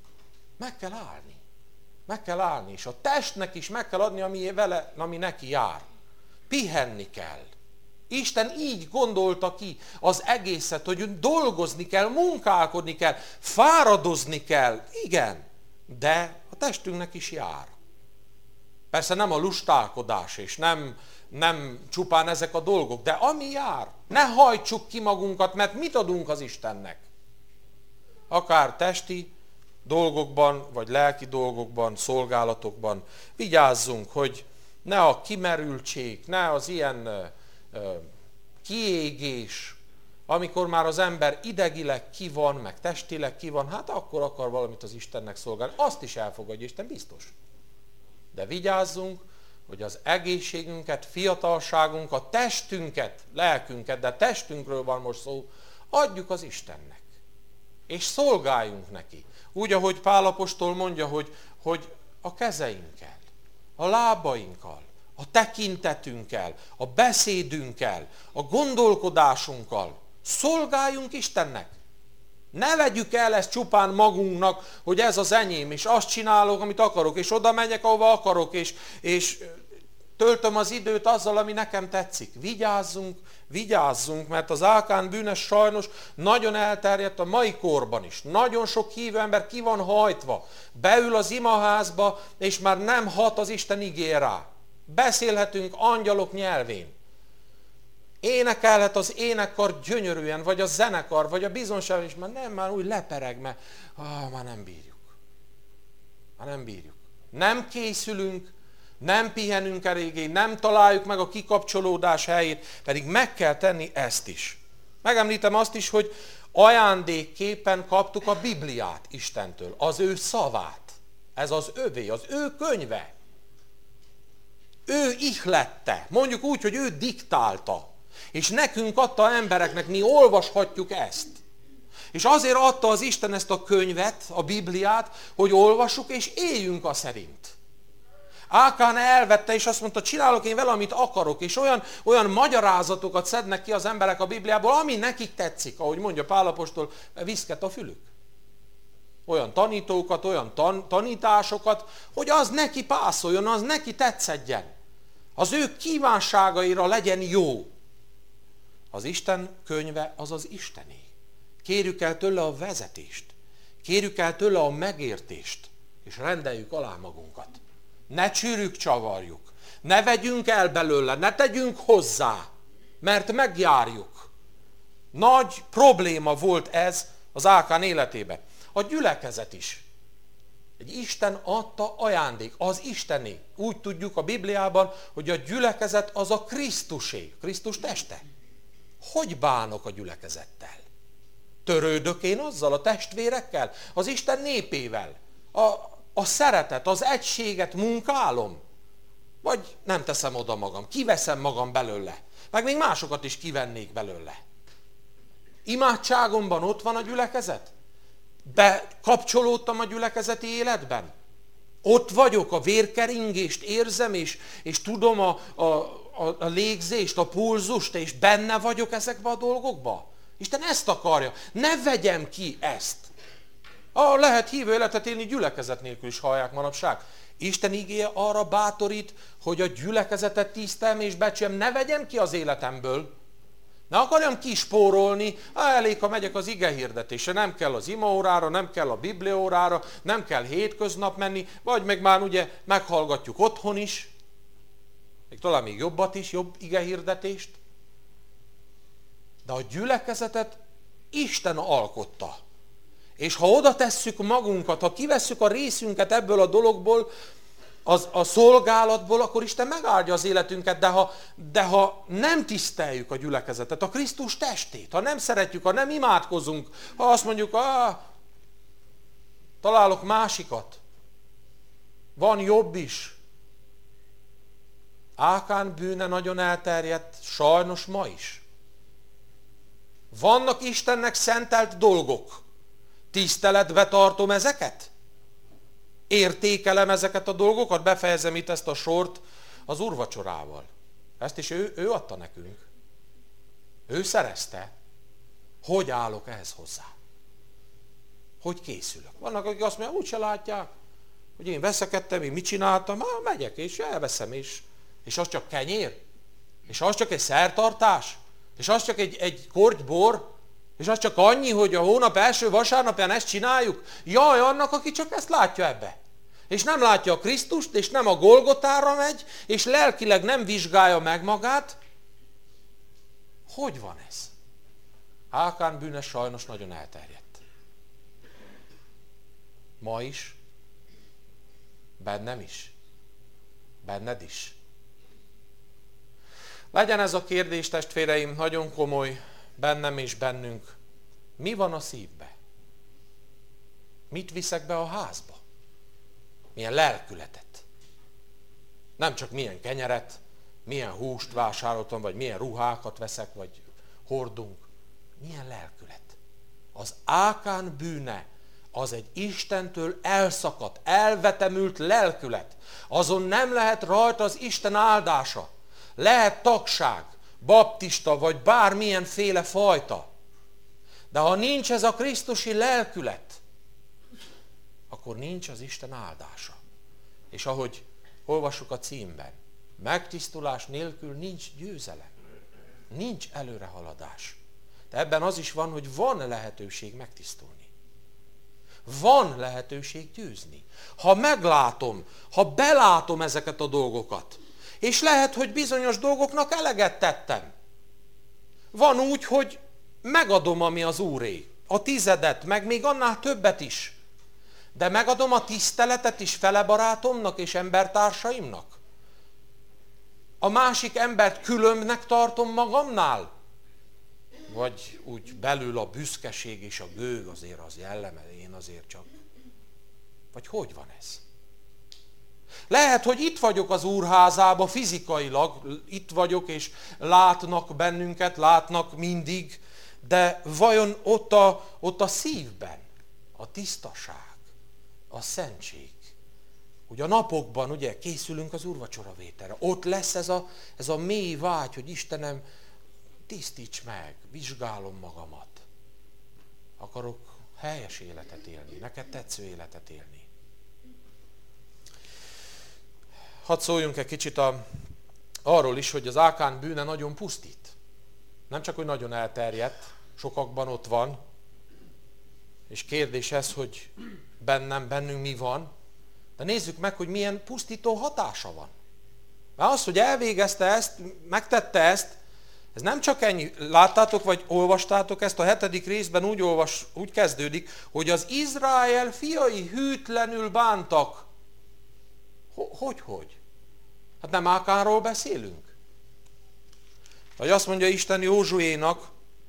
[SPEAKER 1] Meg kell állni. Meg kell állni, és a testnek is meg kell adni, ami neki jár. Pihenni kell. Isten így gondolta ki az egészet, hogy dolgozni kell, munkálkodni kell, fáradozni kell. Igen, de a testünknek is jár. Persze nem a lustálkodás, és nem csupán ezek a dolgok, de ami jár, ne hajtsuk ki magunkat, mert mit adunk az Istennek? Akár testi dolgokban, vagy lelki dolgokban, szolgálatokban. Vigyázzunk, hogy ne a kimerültség, ne az ilyen kiégés, amikor már az ember idegileg ki van, meg testileg ki van, hát akkor akar valamit az Istennek szolgálni. Azt is elfogadja Isten, biztos. De vigyázzunk, hogy az egészségünket, fiatalságunkat, testünket, lelkünket, de testünkről van most szó, adjuk az Istennek. És szolgáljunk neki. Úgy, ahogy Pál apostol mondja, hogy a kezeinkkel, a lábainkkal, a tekintetünkkel, a beszédünkkel, a gondolkodásunkkal szolgáljunk Istennek. Ne vegyük el ezt csupán magunknak, hogy ez az enyém, és azt csinálok, amit akarok, és oda megyek, ahova akarok, és töltöm az időt azzal, ami nekem tetszik. Vigyázzunk, mert az álkán bűne sajnos nagyon elterjedt a mai korban is. Nagyon sok hívő ember ki van hajtva, beül az imaházba, és már nem hat az Isten igéje rá. Beszélhetünk angyalok nyelvén. Énekelhet az énekkar gyönyörűen, vagy a zenekar, vagy a bizonság, és már úgy lepereg, mert már nem bírjuk. Nem készülünk, nem pihenünk eléggé, nem találjuk meg a kikapcsolódás helyét, pedig meg kell tenni ezt is. Megemlítem azt is, hogy ajándékképpen kaptuk a Bibliát Istentől, az ő szavát. Ez az övé, az ő könyve. Ő ihlette, mondjuk úgy, hogy ő diktálta. És nekünk adta embereknek, mi olvashatjuk ezt. És azért adta az Isten ezt a könyvet, a Bibliát, hogy olvassuk és éljünk a szerint. Ákán elvette, és azt mondta, csinálok én vele, amit akarok, és olyan magyarázatokat szednek ki az emberek a Bibliából, ami nekik tetszik, ahogy mondja Pál apostol, viszket a fülük. Olyan tanítókat, olyan tanításokat, hogy az neki pászoljon, az neki tetszedjen. Az ő kívánságaira legyen jó. Az Isten könyve az az Istené. Kérjük el tőle a vezetést, kérjük el tőle a megértést, és rendeljük alá magunkat. Ne csűrjük, csavarjuk, ne vegyünk el belőle, ne tegyünk hozzá, mert megjárjuk. Nagy probléma volt ez az Ákán életében. A gyülekezet is. Egy Isten adta ajándék, az Istené. Úgy tudjuk a Bibliában, hogy a gyülekezet az a Krisztusé, Krisztus teste. Hogy bánok a gyülekezettel? Törődök én azzal, a testvérekkel, az Isten népével? A szeretet, az egységet munkálom? Vagy nem teszem oda magam, kiveszem magam belőle? Meg még másokat is kivennék belőle. Imádságomban ott van a gyülekezet? Bekapcsolódtam a gyülekezeti életben? Ott vagyok, a vérkeringést érzem, és tudom a légzést, a pulzust, és benne vagyok ezekbe a dolgokba? Isten ezt akarja. Ne vegyem ki ezt. Lehet hívő életet élni gyülekezet nélkül is, hallják manapság. Isten igéje arra bátorít, hogy a gyülekezetet tisztelem és becsüljem, ne vegyem ki az életemből. Ne akarjam kispórolni, elég, ha megyek az ige hirdetésre, nem kell az imaórára, nem kell a bibliaórára, nem kell hétköznap menni, vagy meg már ugye meghallgatjuk otthon is, még talán még jobbat is, jobb ige hirdetést. De a gyülekezetet Isten alkotta. És ha oda tesszük magunkat, ha kivesszük a részünket ebből a dologból, a szolgálatból, akkor Isten megáldja az életünket, de ha nem tiszteljük a gyülekezetet, a Krisztus testét, ha nem szeretjük, ha nem imádkozunk, ha azt mondjuk, találok másikat, van jobb is. Ákán bűne nagyon elterjedt, sajnos ma is. Vannak Istennek szentelt dolgok. Tiszteletbe tartom ezeket? Értékelem ezeket a dolgokat? Befejezem itt ezt a sort az úrvacsorával. Ezt is ő adta nekünk. Ő szerezte. Hogy állok ehhez hozzá? hogy készülök. Vannak, akik azt mondják, úgyse látják, hogy én veszekedtem, én mit csináltam, megyek és elveszem, és az csak kenyér, és az csak egy szertartás, és az csak egy korty bor, és az csak annyi, hogy a hónap első vasárnapján ezt csináljuk. Jaj, annak, aki csak ezt látja ebbe. És nem látja a Krisztust, és nem a Golgotára megy, és lelkileg nem vizsgálja meg magát. Hogy van ez? Ákán bűne sajnos nagyon elterjedt. Ma is, bennem is, benned is. Legyen ez a kérdés, testvéreim, nagyon komoly, bennem és bennünk. Mi van a szívbe? Mit viszek be a házba? Milyen lelkületet? Nem csak milyen kenyeret, milyen húst vásároltam, vagy milyen ruhákat veszek, vagy hordunk. Milyen lelkület? Az Ákán bűne az egy Istentől elszakadt, elvetemült lelkület. Azon nem lehet rajta az Isten áldása. Lehet tagság, baptista, vagy bármilyenféle fajta. De ha nincs ez a krisztusi lelkület, akkor nincs az Isten áldása. És ahogy olvassuk a címben, megtisztulás nélkül nincs győzelem. Nincs előrehaladás. De ebben az is van, hogy van lehetőség megtisztulni. Van lehetőség győzni. Ha meglátom, ha belátom ezeket a dolgokat, és lehet, hogy bizonyos dolgoknak eleget tettem. Van úgy, hogy megadom, ami az Úré, a 10, meg még annál többet is. De megadom a tiszteletet is fele barátomnak és embertársaimnak. A másik embert különbnek tartom magamnál. Vagy úgy belül a büszkeség és a gőg azért az jelleme, én azért csak. Vagy hogy van ez? Lehet, hogy itt vagyok az úrházába fizikailag, itt vagyok és látnak bennünket, látnak mindig, de vajon ott a szívben a tisztaság, a szentség, ugye a napokban ugye készülünk az úrvacsoravételre, ott lesz ez a mély vágy, hogy Istenem, tisztíts meg, vizsgálom magamat. Akarok helyes életet élni, neked tetsző életet élni. Hadd szóljunk egy kicsit arról is, hogy az Ákán bűne nagyon pusztít. Nem csak, hogy nagyon elterjedt, sokakban ott van, és kérdés ez, hogy bennünk mi van, de nézzük meg, hogy milyen pusztító hatása van. Mert az, hogy elvégezte ezt, megtette ezt, ez nem csak ennyi. Láttátok, vagy olvastátok ezt, a 7. részben úgy kezdődik, hogy az Izrael fiai hűtlenül bántak. Hogy? Hát nem Ákánról beszélünk? Vagy azt mondja Isten Józsuénak,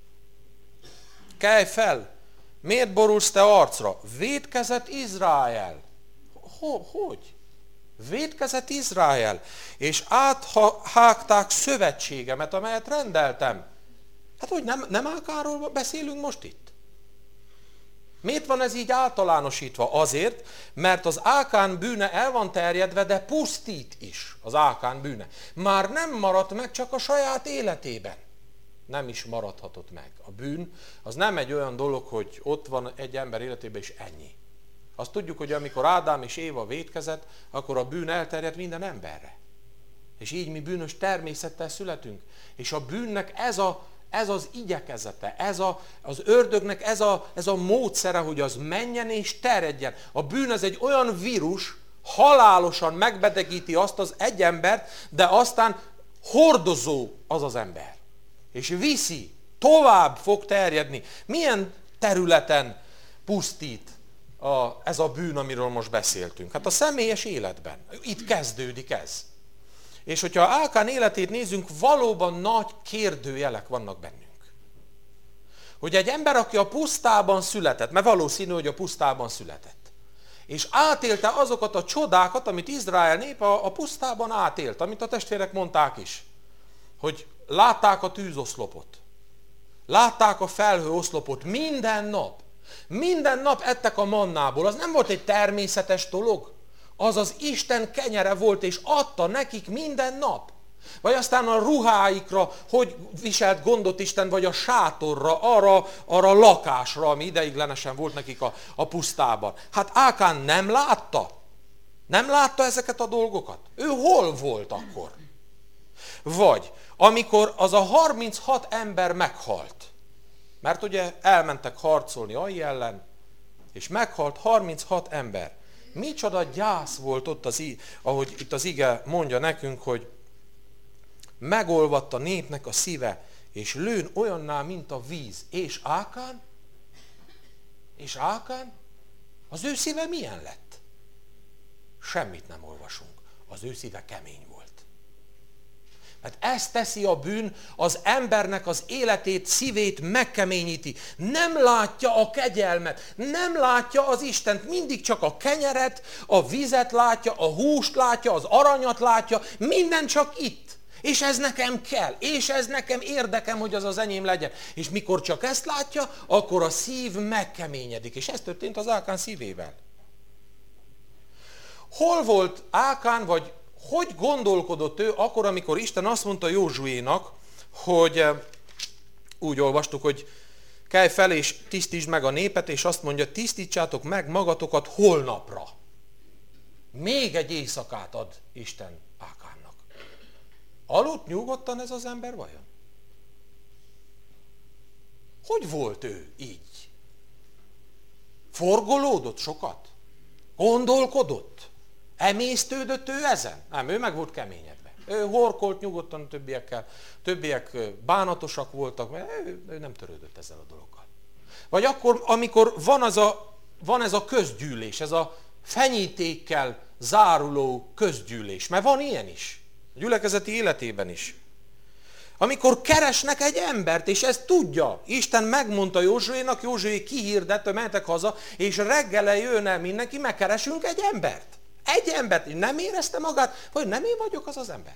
[SPEAKER 1] kelj fel, miért borulsz te arcra? Vétkezett Izrael. Hogy? Vétkezett Izrael, és áthágták szövetségemet, amelyet rendeltem. Hát hogy nem Ákánról beszélünk most itt? Miért van ez így általánosítva? Azért, mert az Ákán bűne el van terjedve, de pusztít is az Ákán bűne. Már nem maradt meg csak a saját életében. Nem is maradhatott meg. A bűn az nem egy olyan dolog, hogy ott van egy ember életében, és ennyi. Azt tudjuk, hogy amikor Ádám és Éva vétkezett, akkor a bűn elterjedt minden emberre. És így mi bűnös természettel születünk. És a bűnnek ez az igyekezete, az ördögnek ez a módszere, hogy az menjen és terjedjen. A bűn az egy olyan vírus, halálosan megbetegíti azt az egy embert, de aztán hordozó az ember. És viszi, tovább fog terjedni. Milyen területen pusztít ez a bűn, amiről most beszéltünk? Hát a személyes életben. Itt kezdődik ez. És hogyha Ákán életét nézzünk, valóban nagy kérdőjelek vannak bennünk. Hogy egy ember, aki a pusztában született, mert valószínű, hogy a pusztában született, és átélte azokat a csodákat, amit Izrael népe a pusztában átélt, amit a testvérek mondták is, hogy látták a tűzoszlopot, látták a felhőoszlopot minden nap ettek a mannából, az nem volt egy természetes dolog, az az Isten kenyere volt, és adta nekik minden nap. Vagy aztán a ruháikra, hogy viselt gondot Isten, vagy a sátorra, arra a lakásra, ami ideiglenesen volt nekik a pusztában. Hát Ákán nem látta? Nem látta ezeket a dolgokat? Ő hol volt akkor? Vagy amikor az a 36 ember meghalt, mert ugye elmentek harcolni Ai ellen, és meghalt 36 ember. Micsoda gyász volt ott, ahogy itt az ige mondja nekünk, hogy megolvadt a népnek a szíve, és lőn olyanná, mint a víz. És Ákán? És Ákán? Az ő szíve milyen lett? Semmit nem olvasunk. Az ő szíve kemény volt. Mert ezt teszi a bűn, az embernek az életét, szívét megkeményíti. Nem látja a kegyelmet, nem látja az Istent, mindig csak a kenyeret, a vizet látja, a húst látja, az aranyat látja, minden csak itt. És ez nekem kell, és ez nekem érdekem, hogy az enyém legyen. És mikor csak ezt látja, akkor a szív megkeményedik. És ez történt az Ákán szívével. Hol volt Ákán, vagy hogy gondolkodott ő akkor, amikor Isten azt mondta Józsuénak, hogy úgy olvastuk, hogy kelj fel és tisztítsd meg a népet, és azt mondja, tisztítsátok meg magatokat holnapra. Még egy éjszakát ad Isten Ákánnak. Aludt nyugodtan ez az ember vajon? Hogy volt ő így? Forgolódott sokat? Gondolkodott? Emésztődött ő ezen? Nem, ő meg volt keményedve. Ő horkolt nyugodtan a többiekkel, többiek bánatosak voltak, mert ő nem törődött ezzel a dologgal. Vagy akkor, amikor van ez a közgyűlés, ez a fenyítékkel záruló közgyűlés, mert van ilyen is, a gyülekezeti életében is. Amikor keresnek egy embert, és ezt tudja, Isten megmondta Józsuénak, Józsué kihirdette, hogy mentek haza, és reggel jön el mindenki, megkeresünk egy embert. Egy embert, nem érezte magát, vagy nem én vagyok az ember.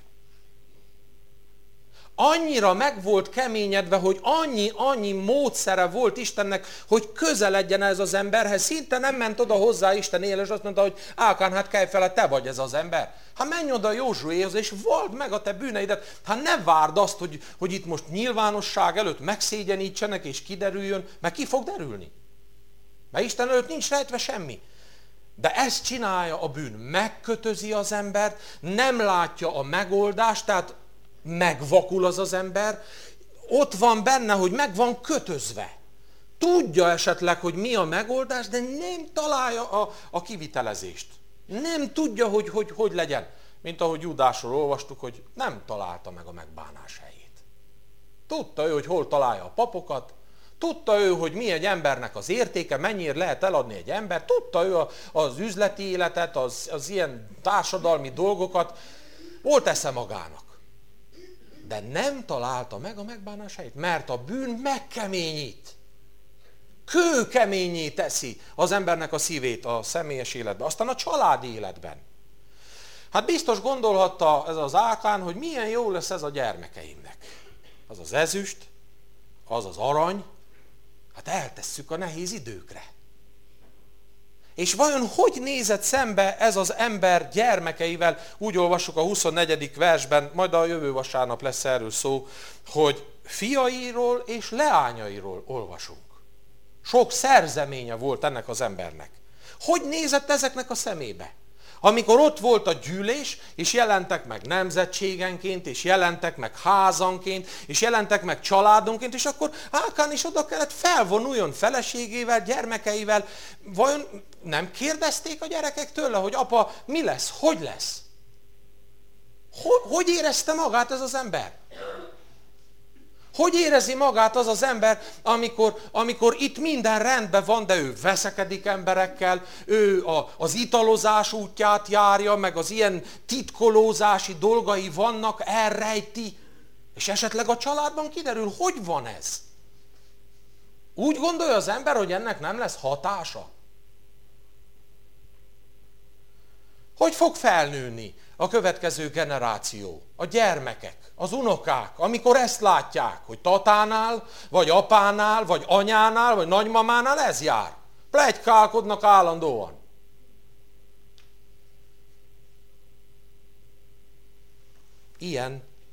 [SPEAKER 1] Annyira meg volt keményedve, hogy annyi módszere volt Istennek, hogy közeledjen ez az emberhez. Szinte nem ment oda hozzá Isten él, és azt mondta, hogy Ákán, hát kelj fel, te vagy ez az ember. Hát menj oda Józsuéhoz, és vald meg a te bűneidet. Hát ne várd azt, hogy itt most nyilvánosság előtt megszégyenítsenek, és kiderüljön, mert ki fog derülni. Mert Isten előtt nincs rejtve semmi. De ezt csinálja a bűn, megkötözi az embert, nem látja a megoldást, tehát megvakul az ember, ott van benne, hogy meg van kötözve. Tudja esetleg, hogy mi a megoldás, de nem találja a kivitelezést. Nem tudja, hogy legyen. Mint ahogy Júdásról olvastuk, hogy nem találta meg a megbánás helyét. Tudta ő, hogy hol találja a papokat, tudta ő, hogy mi egy embernek az értéke, mennyire lehet eladni egy ember, tudta ő az üzleti életet, az ilyen társadalmi dolgokat, volt esze magának. De nem találta meg a megbánás helyét, mert a bűn megkeményít. Kőkeményé teszi az embernek a szívét a személyes életben, aztán a családi életben. Hát biztos gondolhatta ez az Ákán, hogy milyen jó lesz ez a gyermekeimnek. Az az ezüst, az az arany, hát eltesszük a nehéz időkre. És vajon hogy nézett szembe ez az ember gyermekeivel? Úgy olvassuk a 24. versben, majd a jövő vasárnap lesz erről szó, hogy fiairól és leányairól olvasunk. Sok szerzeménye volt ennek az embernek. Hogy nézett ezeknek a szemébe? Amikor ott volt a gyűlés, és jelentek meg nemzetségenként, és jelentek meg házanként, és jelentek meg családonként, és akkor Ákán is oda kellett felvonuljon feleségével, gyermekeivel. Vajon nem kérdezték a gyerekek tőle, hogy apa, mi lesz, hogy lesz? Hogy érezte magát ez az ember? Hogy érezi magát az az ember, amikor itt minden rendben van, de ő veszekedik emberekkel, ő az italozás útját járja, meg az ilyen titkolózási dolgai vannak, elrejti, és esetleg a családban kiderül, hogy van ez? Úgy gondolja az ember, hogy ennek nem lesz hatása? Hogy fog felnőni a következő generáció, a gyermekek, az unokák, amikor ezt látják, hogy tatánál, vagy apánál, vagy anyánál, vagy nagymamánál ez jár. Pletykálkodnak állandóan. Ilyen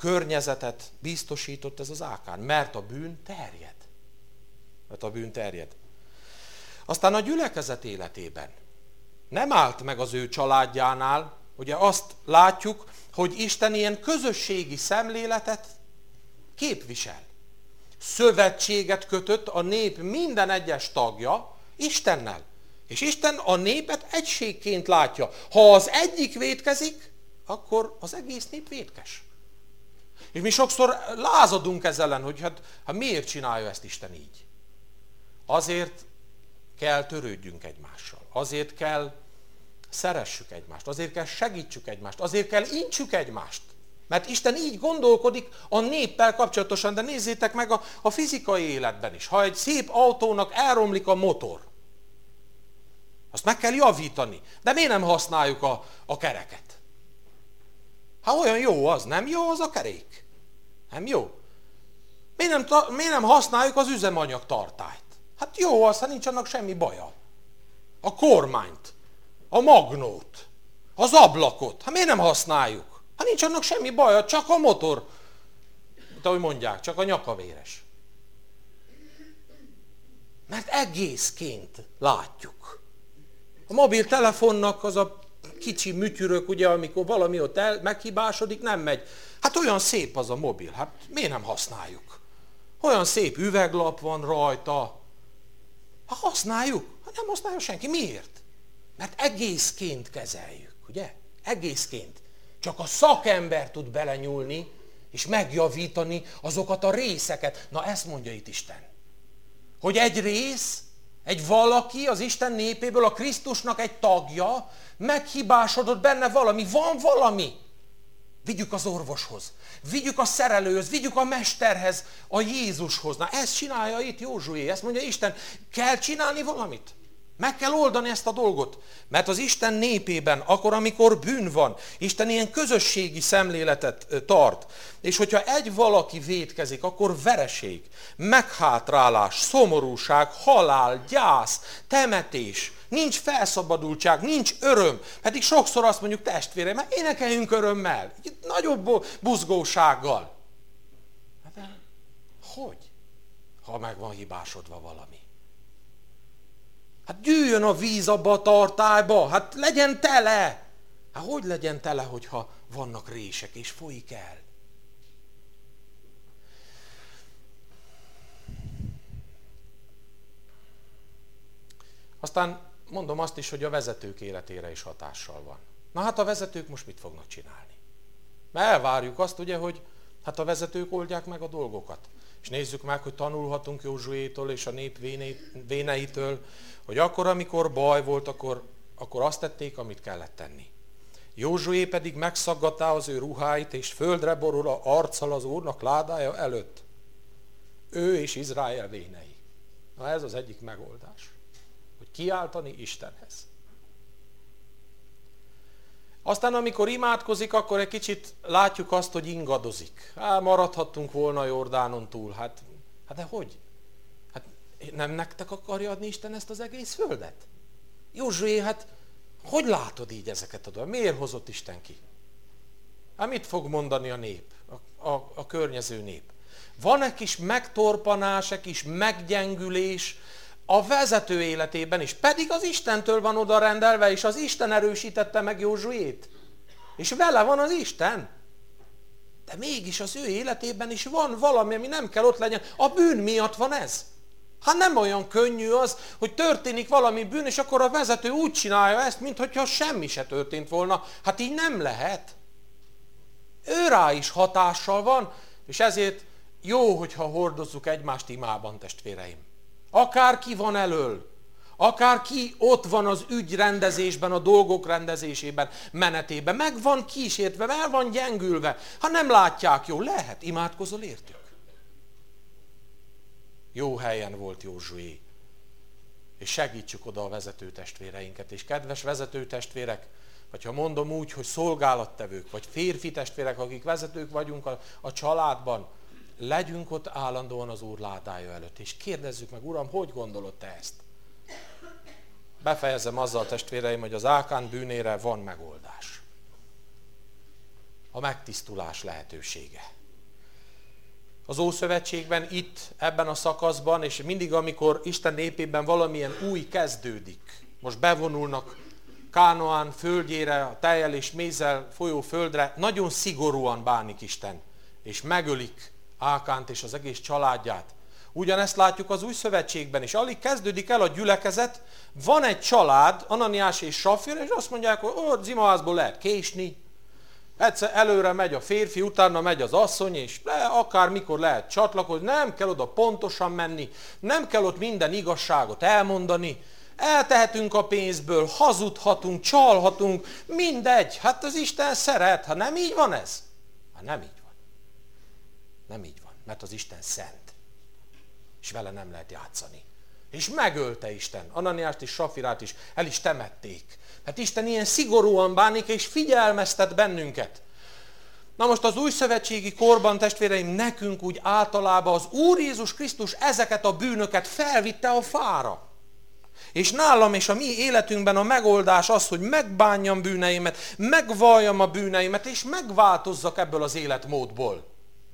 [SPEAKER 1] környezetet biztosított ez az Ákán, mert a bűn terjed. Aztán a gyülekezet életében nem állt meg az ő családjánál, ugye azt látjuk, hogy Isten ilyen közösségi szemléletet képvisel. Szövetséget kötött a nép minden egyes tagja Istennel. És Isten a népet egységként látja. Ha az egyik vétkezik, akkor az egész nép vétkes. És mi sokszor lázadunk ezzel ellen, hogy hát miért csinálja ezt Isten így? Azért kell törődjünk egymással. Azért kell szeressük egymást. Azért kell segítsük egymást. Azért kell intsük egymást. Mert Isten így gondolkodik a néppel kapcsolatosan, de nézzétek meg a fizikai életben is. Ha egy szép autónak elromlik a motor, azt meg kell javítani. De miért nem használjuk a kereket? Hát olyan jó az, nem jó az a kerék? Nem jó? Miért nem használjuk az üzemanyag tartályt? Hát jó az, ha nincs annak semmi baja. A kormányt, a magnót, az ablakot, hát miért nem használjuk? Hát nincs annak semmi baja, csak a motor, mint ahogy mondják, csak a nyakavéres. Mert egészként látjuk. A mobiltelefonnak az a kicsi műtyürök, ugye, amikor valami ott meghibásodik, nem megy. Hát olyan szép az a mobil, hát miért nem használjuk? Olyan szép üveglap van rajta. Hát használjuk, hát nem használja senki. Miért? Mert egészként kezeljük, ugye? Egészként. Csak a szakember tud belenyúlni, és megjavítani azokat a részeket. Na ezt mondja itt Isten. Hogy egy rész, egy valaki az Isten népéből, a Krisztusnak egy tagja, meghibásodott benne valami, van valami. Vigyük az orvoshoz, vigyük a szerelőhöz, vigyük a mesterhez, a Jézushoz. Na ezt csinálja itt Józsué, ezt mondja Isten, kell csinálni valamit. Meg kell oldani ezt a dolgot, mert az Isten népében, akkor, amikor bűn van, Isten ilyen közösségi szemléletet tart, és hogyha egy valaki vétkezik, akkor vereség, meghátrálás, szomorúság, halál, gyász, temetés, nincs felszabadultság, nincs öröm. Pedig sokszor azt mondjuk, testvéreim, mert énekeljünk örömmel, nagyobb buzgósággal. De hogy, ha meg van hibásodva valami? Hát gyűjjön a víz abba a tartályba, hát legyen tele. Hát hogy legyen tele, hogyha vannak rések és folyik el? Aztán mondom azt is, hogy a vezetők életére is hatással van. Na hát a vezetők most mit fognak csinálni? Mert elvárjuk azt ugye, hogy hát a vezetők oldják meg a dolgokat. És nézzük meg, hogy tanulhatunk Józsuétól és a nép véneitől, hogy akkor, amikor baj volt, akkor azt tették, amit kellett tenni. Józsué pedig megszaggatta az ő ruháit, és földre borul a arccal az Úrnak ládája előtt. Ő és Izrael vénei. Na ez az egyik megoldás, hogy kiáltani Istenhez. Aztán amikor imádkozik, akkor egy kicsit látjuk azt, hogy ingadozik. Maradhattunk volna Jordánon túl. Hát de hogy? Hát nem nektek akarja adni Isten ezt az egész földet? Józsué, hát hogy látod így ezeket a dolgokat? Miért hozott Isten ki? Hát mit fog mondani a nép, a környező nép? Van egy kis megtorpanás, egy kis meggyengülés a vezető életében is. Pedig az Istentől van oda rendelve, és az Isten erősítette meg Józsuét. És vele van az Isten. De mégis az ő életében is van valami, ami nem kell ott legyen. A bűn miatt van ez. Hát nem olyan könnyű az, hogy történik valami bűn, és akkor a vezető úgy csinálja ezt, mintha semmi se történt volna. Hát így nem lehet. Ő rá is hatással van, és ezért jó, hogyha hordozzuk egymást imában, testvéreim. Akárki van elől, akárki ott van az ügyrendezésben, a dolgok rendezésében, menetében, meg van kísértve, el van gyengülve. Ha nem látják, jó, lehet, imádkozol értük. Jó helyen volt Józsué. És segítsük oda a vezetőtestvéreinket. És kedves vezetőtestvérek, vagy ha mondom úgy, hogy szolgálattevők, vagy férfi testvérek, akik vezetők vagyunk a családban, legyünk ott állandóan az Úr ládája előtt, és kérdezzük meg, Uram, hogy gondolod te ezt? Befejezem azzal, testvéreim, hogy az Ákán bűnére van megoldás. a megtisztulás lehetősége. Az Ószövetségben itt, ebben a szakaszban, és mindig, amikor Isten népében valamilyen új kezdődik, most bevonulnak Kánaán földjére, a tejjel és mézzel folyó földre, nagyon szigorúan bánik Isten, és megölik Ákánt és az egész családját. Ugyanezt látjuk az Új Szövetségben is. Alig kezdődik el a gyülekezet, van egy család, Ananiás és Saffira, és azt mondják, hogy ott zimaházból lehet késni, egyszer előre megy a férfi, utána megy az asszony, és akár mikor lehet csatlakozni, nem kell oda pontosan menni, nem kell ott minden igazságot elmondani, eltehetünk a pénzből, hazudhatunk, csalhatunk, mindegy, hát az Isten szeret, ha nem így van ez? Hát nem így van. Nem így van, mert az Isten szent, és vele nem lehet játszani. És megölte Isten, Ananiást és Saffirát is, el is temették. Hát Isten ilyen szigorúan bánik, és figyelmeztet bennünket. Na most az újszövetségi korban, testvéreim, nekünk úgy általában az Úr Jézus Krisztus ezeket a bűnöket felvitte a fára. És nálam és a mi életünkben a megoldás az, hogy megbánjam bűneimet, megvalljam a bűneimet, és megváltozzak ebből az életmódból.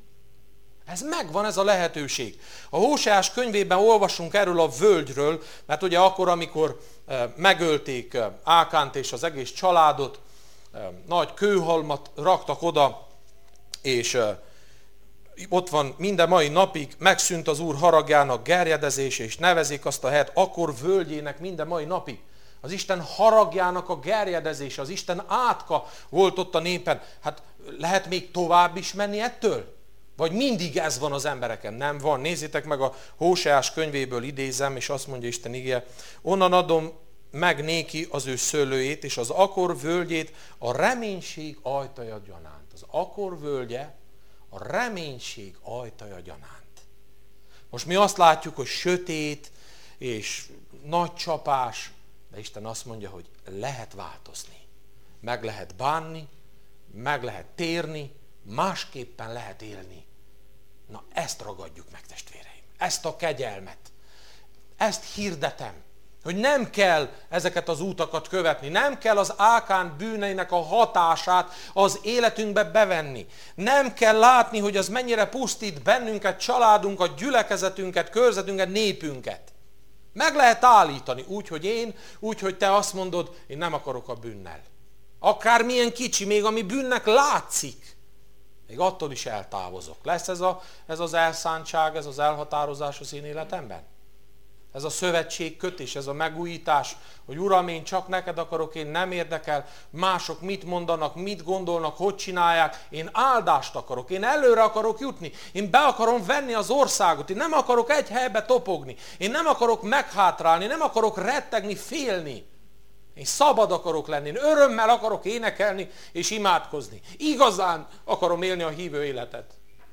[SPEAKER 1] Ez megvan, ez a lehetőség. A Hóseás könyvében olvasunk erről a völgyről, mert ugye akkor, amikor megölték Ákánt és az egész családot, nagy kőhalmat raktak oda, és ott van minden mai napig, megszűnt az Úr haragjának gerjedezése, és nevezik azt a helyet akkor völgyének minden mai napig. Az Isten haragjának a gerjedezése, az Isten átka volt ott a népen. Hát lehet még tovább is menni ettől? Vagy mindig ez van az embereken? Nem van. Nézzétek meg, a Hóseás könyvéből idézem, és azt mondja Isten igéje, onnan adom meg néki az ő szőlőjét, és az Akor völgyét a reménység ajtaja gyanánt. Az Akor völgye a reménység ajtaja gyanánt. Most mi azt látjuk, hogy sötét és nagy csapás, de Isten azt mondja, hogy lehet változni. Meg lehet bánni, meg lehet térni, másképpen lehet élni. Na ezt ragadjuk meg, testvéreim. Ezt a kegyelmet. Ezt hirdetem, hogy nem kell ezeket az útakat követni. Nem kell az Ákán bűneinek a hatását az életünkbe bevenni. Nem kell látni, hogy az mennyire pusztít bennünket, családunkat, gyülekezetünket, körzetünket, népünket. Meg lehet állítani úgy, hogy te azt mondod, én nem akarok a bűnnel. Akármilyen kicsi, még ami bűnnek látszik, még attól is eltávozok. Lesz ez az elszántság, ez az elhatározás az én életemben? Ez a szövetségkötés, ez a megújítás, hogy Uram, én csak neked akarok, én nem érdekel, mások mit mondanak, mit gondolnak, hogy csinálják, én áldást akarok, én előre akarok jutni, én be akarom venni az országot, én nem akarok egy helybe topogni, én nem akarok meghátrálni, nem akarok rettegni, félni. Én szabad akarok lenni, én örömmel akarok énekelni és imádkozni. Igazán akarom élni a hívő életet.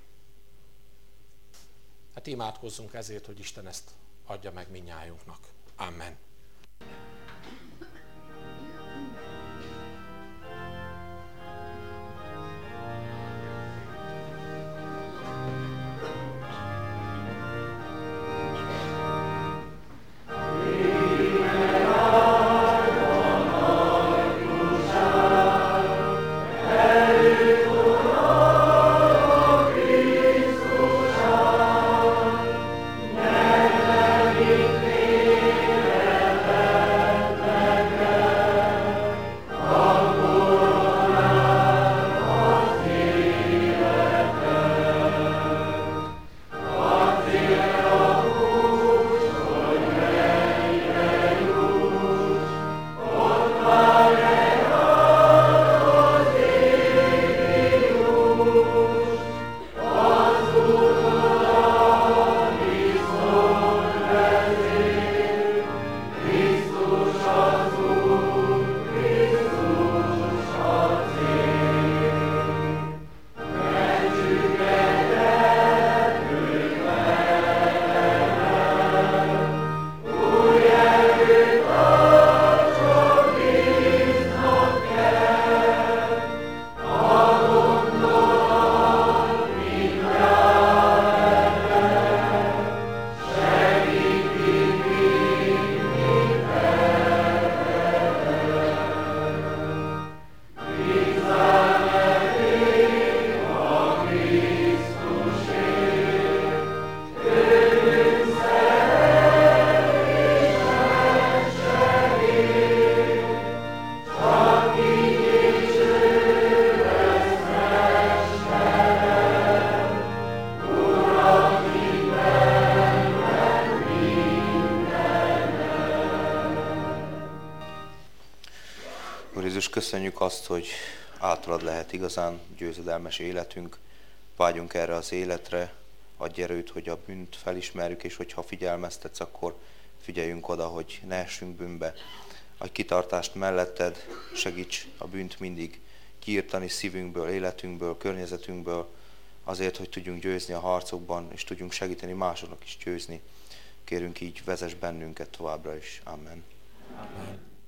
[SPEAKER 1] Hát imádkozzunk ezért, hogy Isten ezt adja meg mindnyájunknak. Amen.
[SPEAKER 2] Yeah.
[SPEAKER 3] és köszönjük azt, hogy általad lehet igazán győzedelmes életünk. Vágyunk erre az életre, adj erőt, hogy a bűnt felismerjük, és hogyha figyelmeztetsz, akkor figyeljünk oda, hogy ne essünk bűnbe. Adj kitartást melletted, segíts a bűnt mindig kiirtani szívünkből, életünkből, környezetünkből, azért, hogy tudjunk győzni a harcokban, és tudjunk segíteni másoknak is győzni. Kérünk így, vezess bennünket továbbra is. Amen.
[SPEAKER 1] Amen.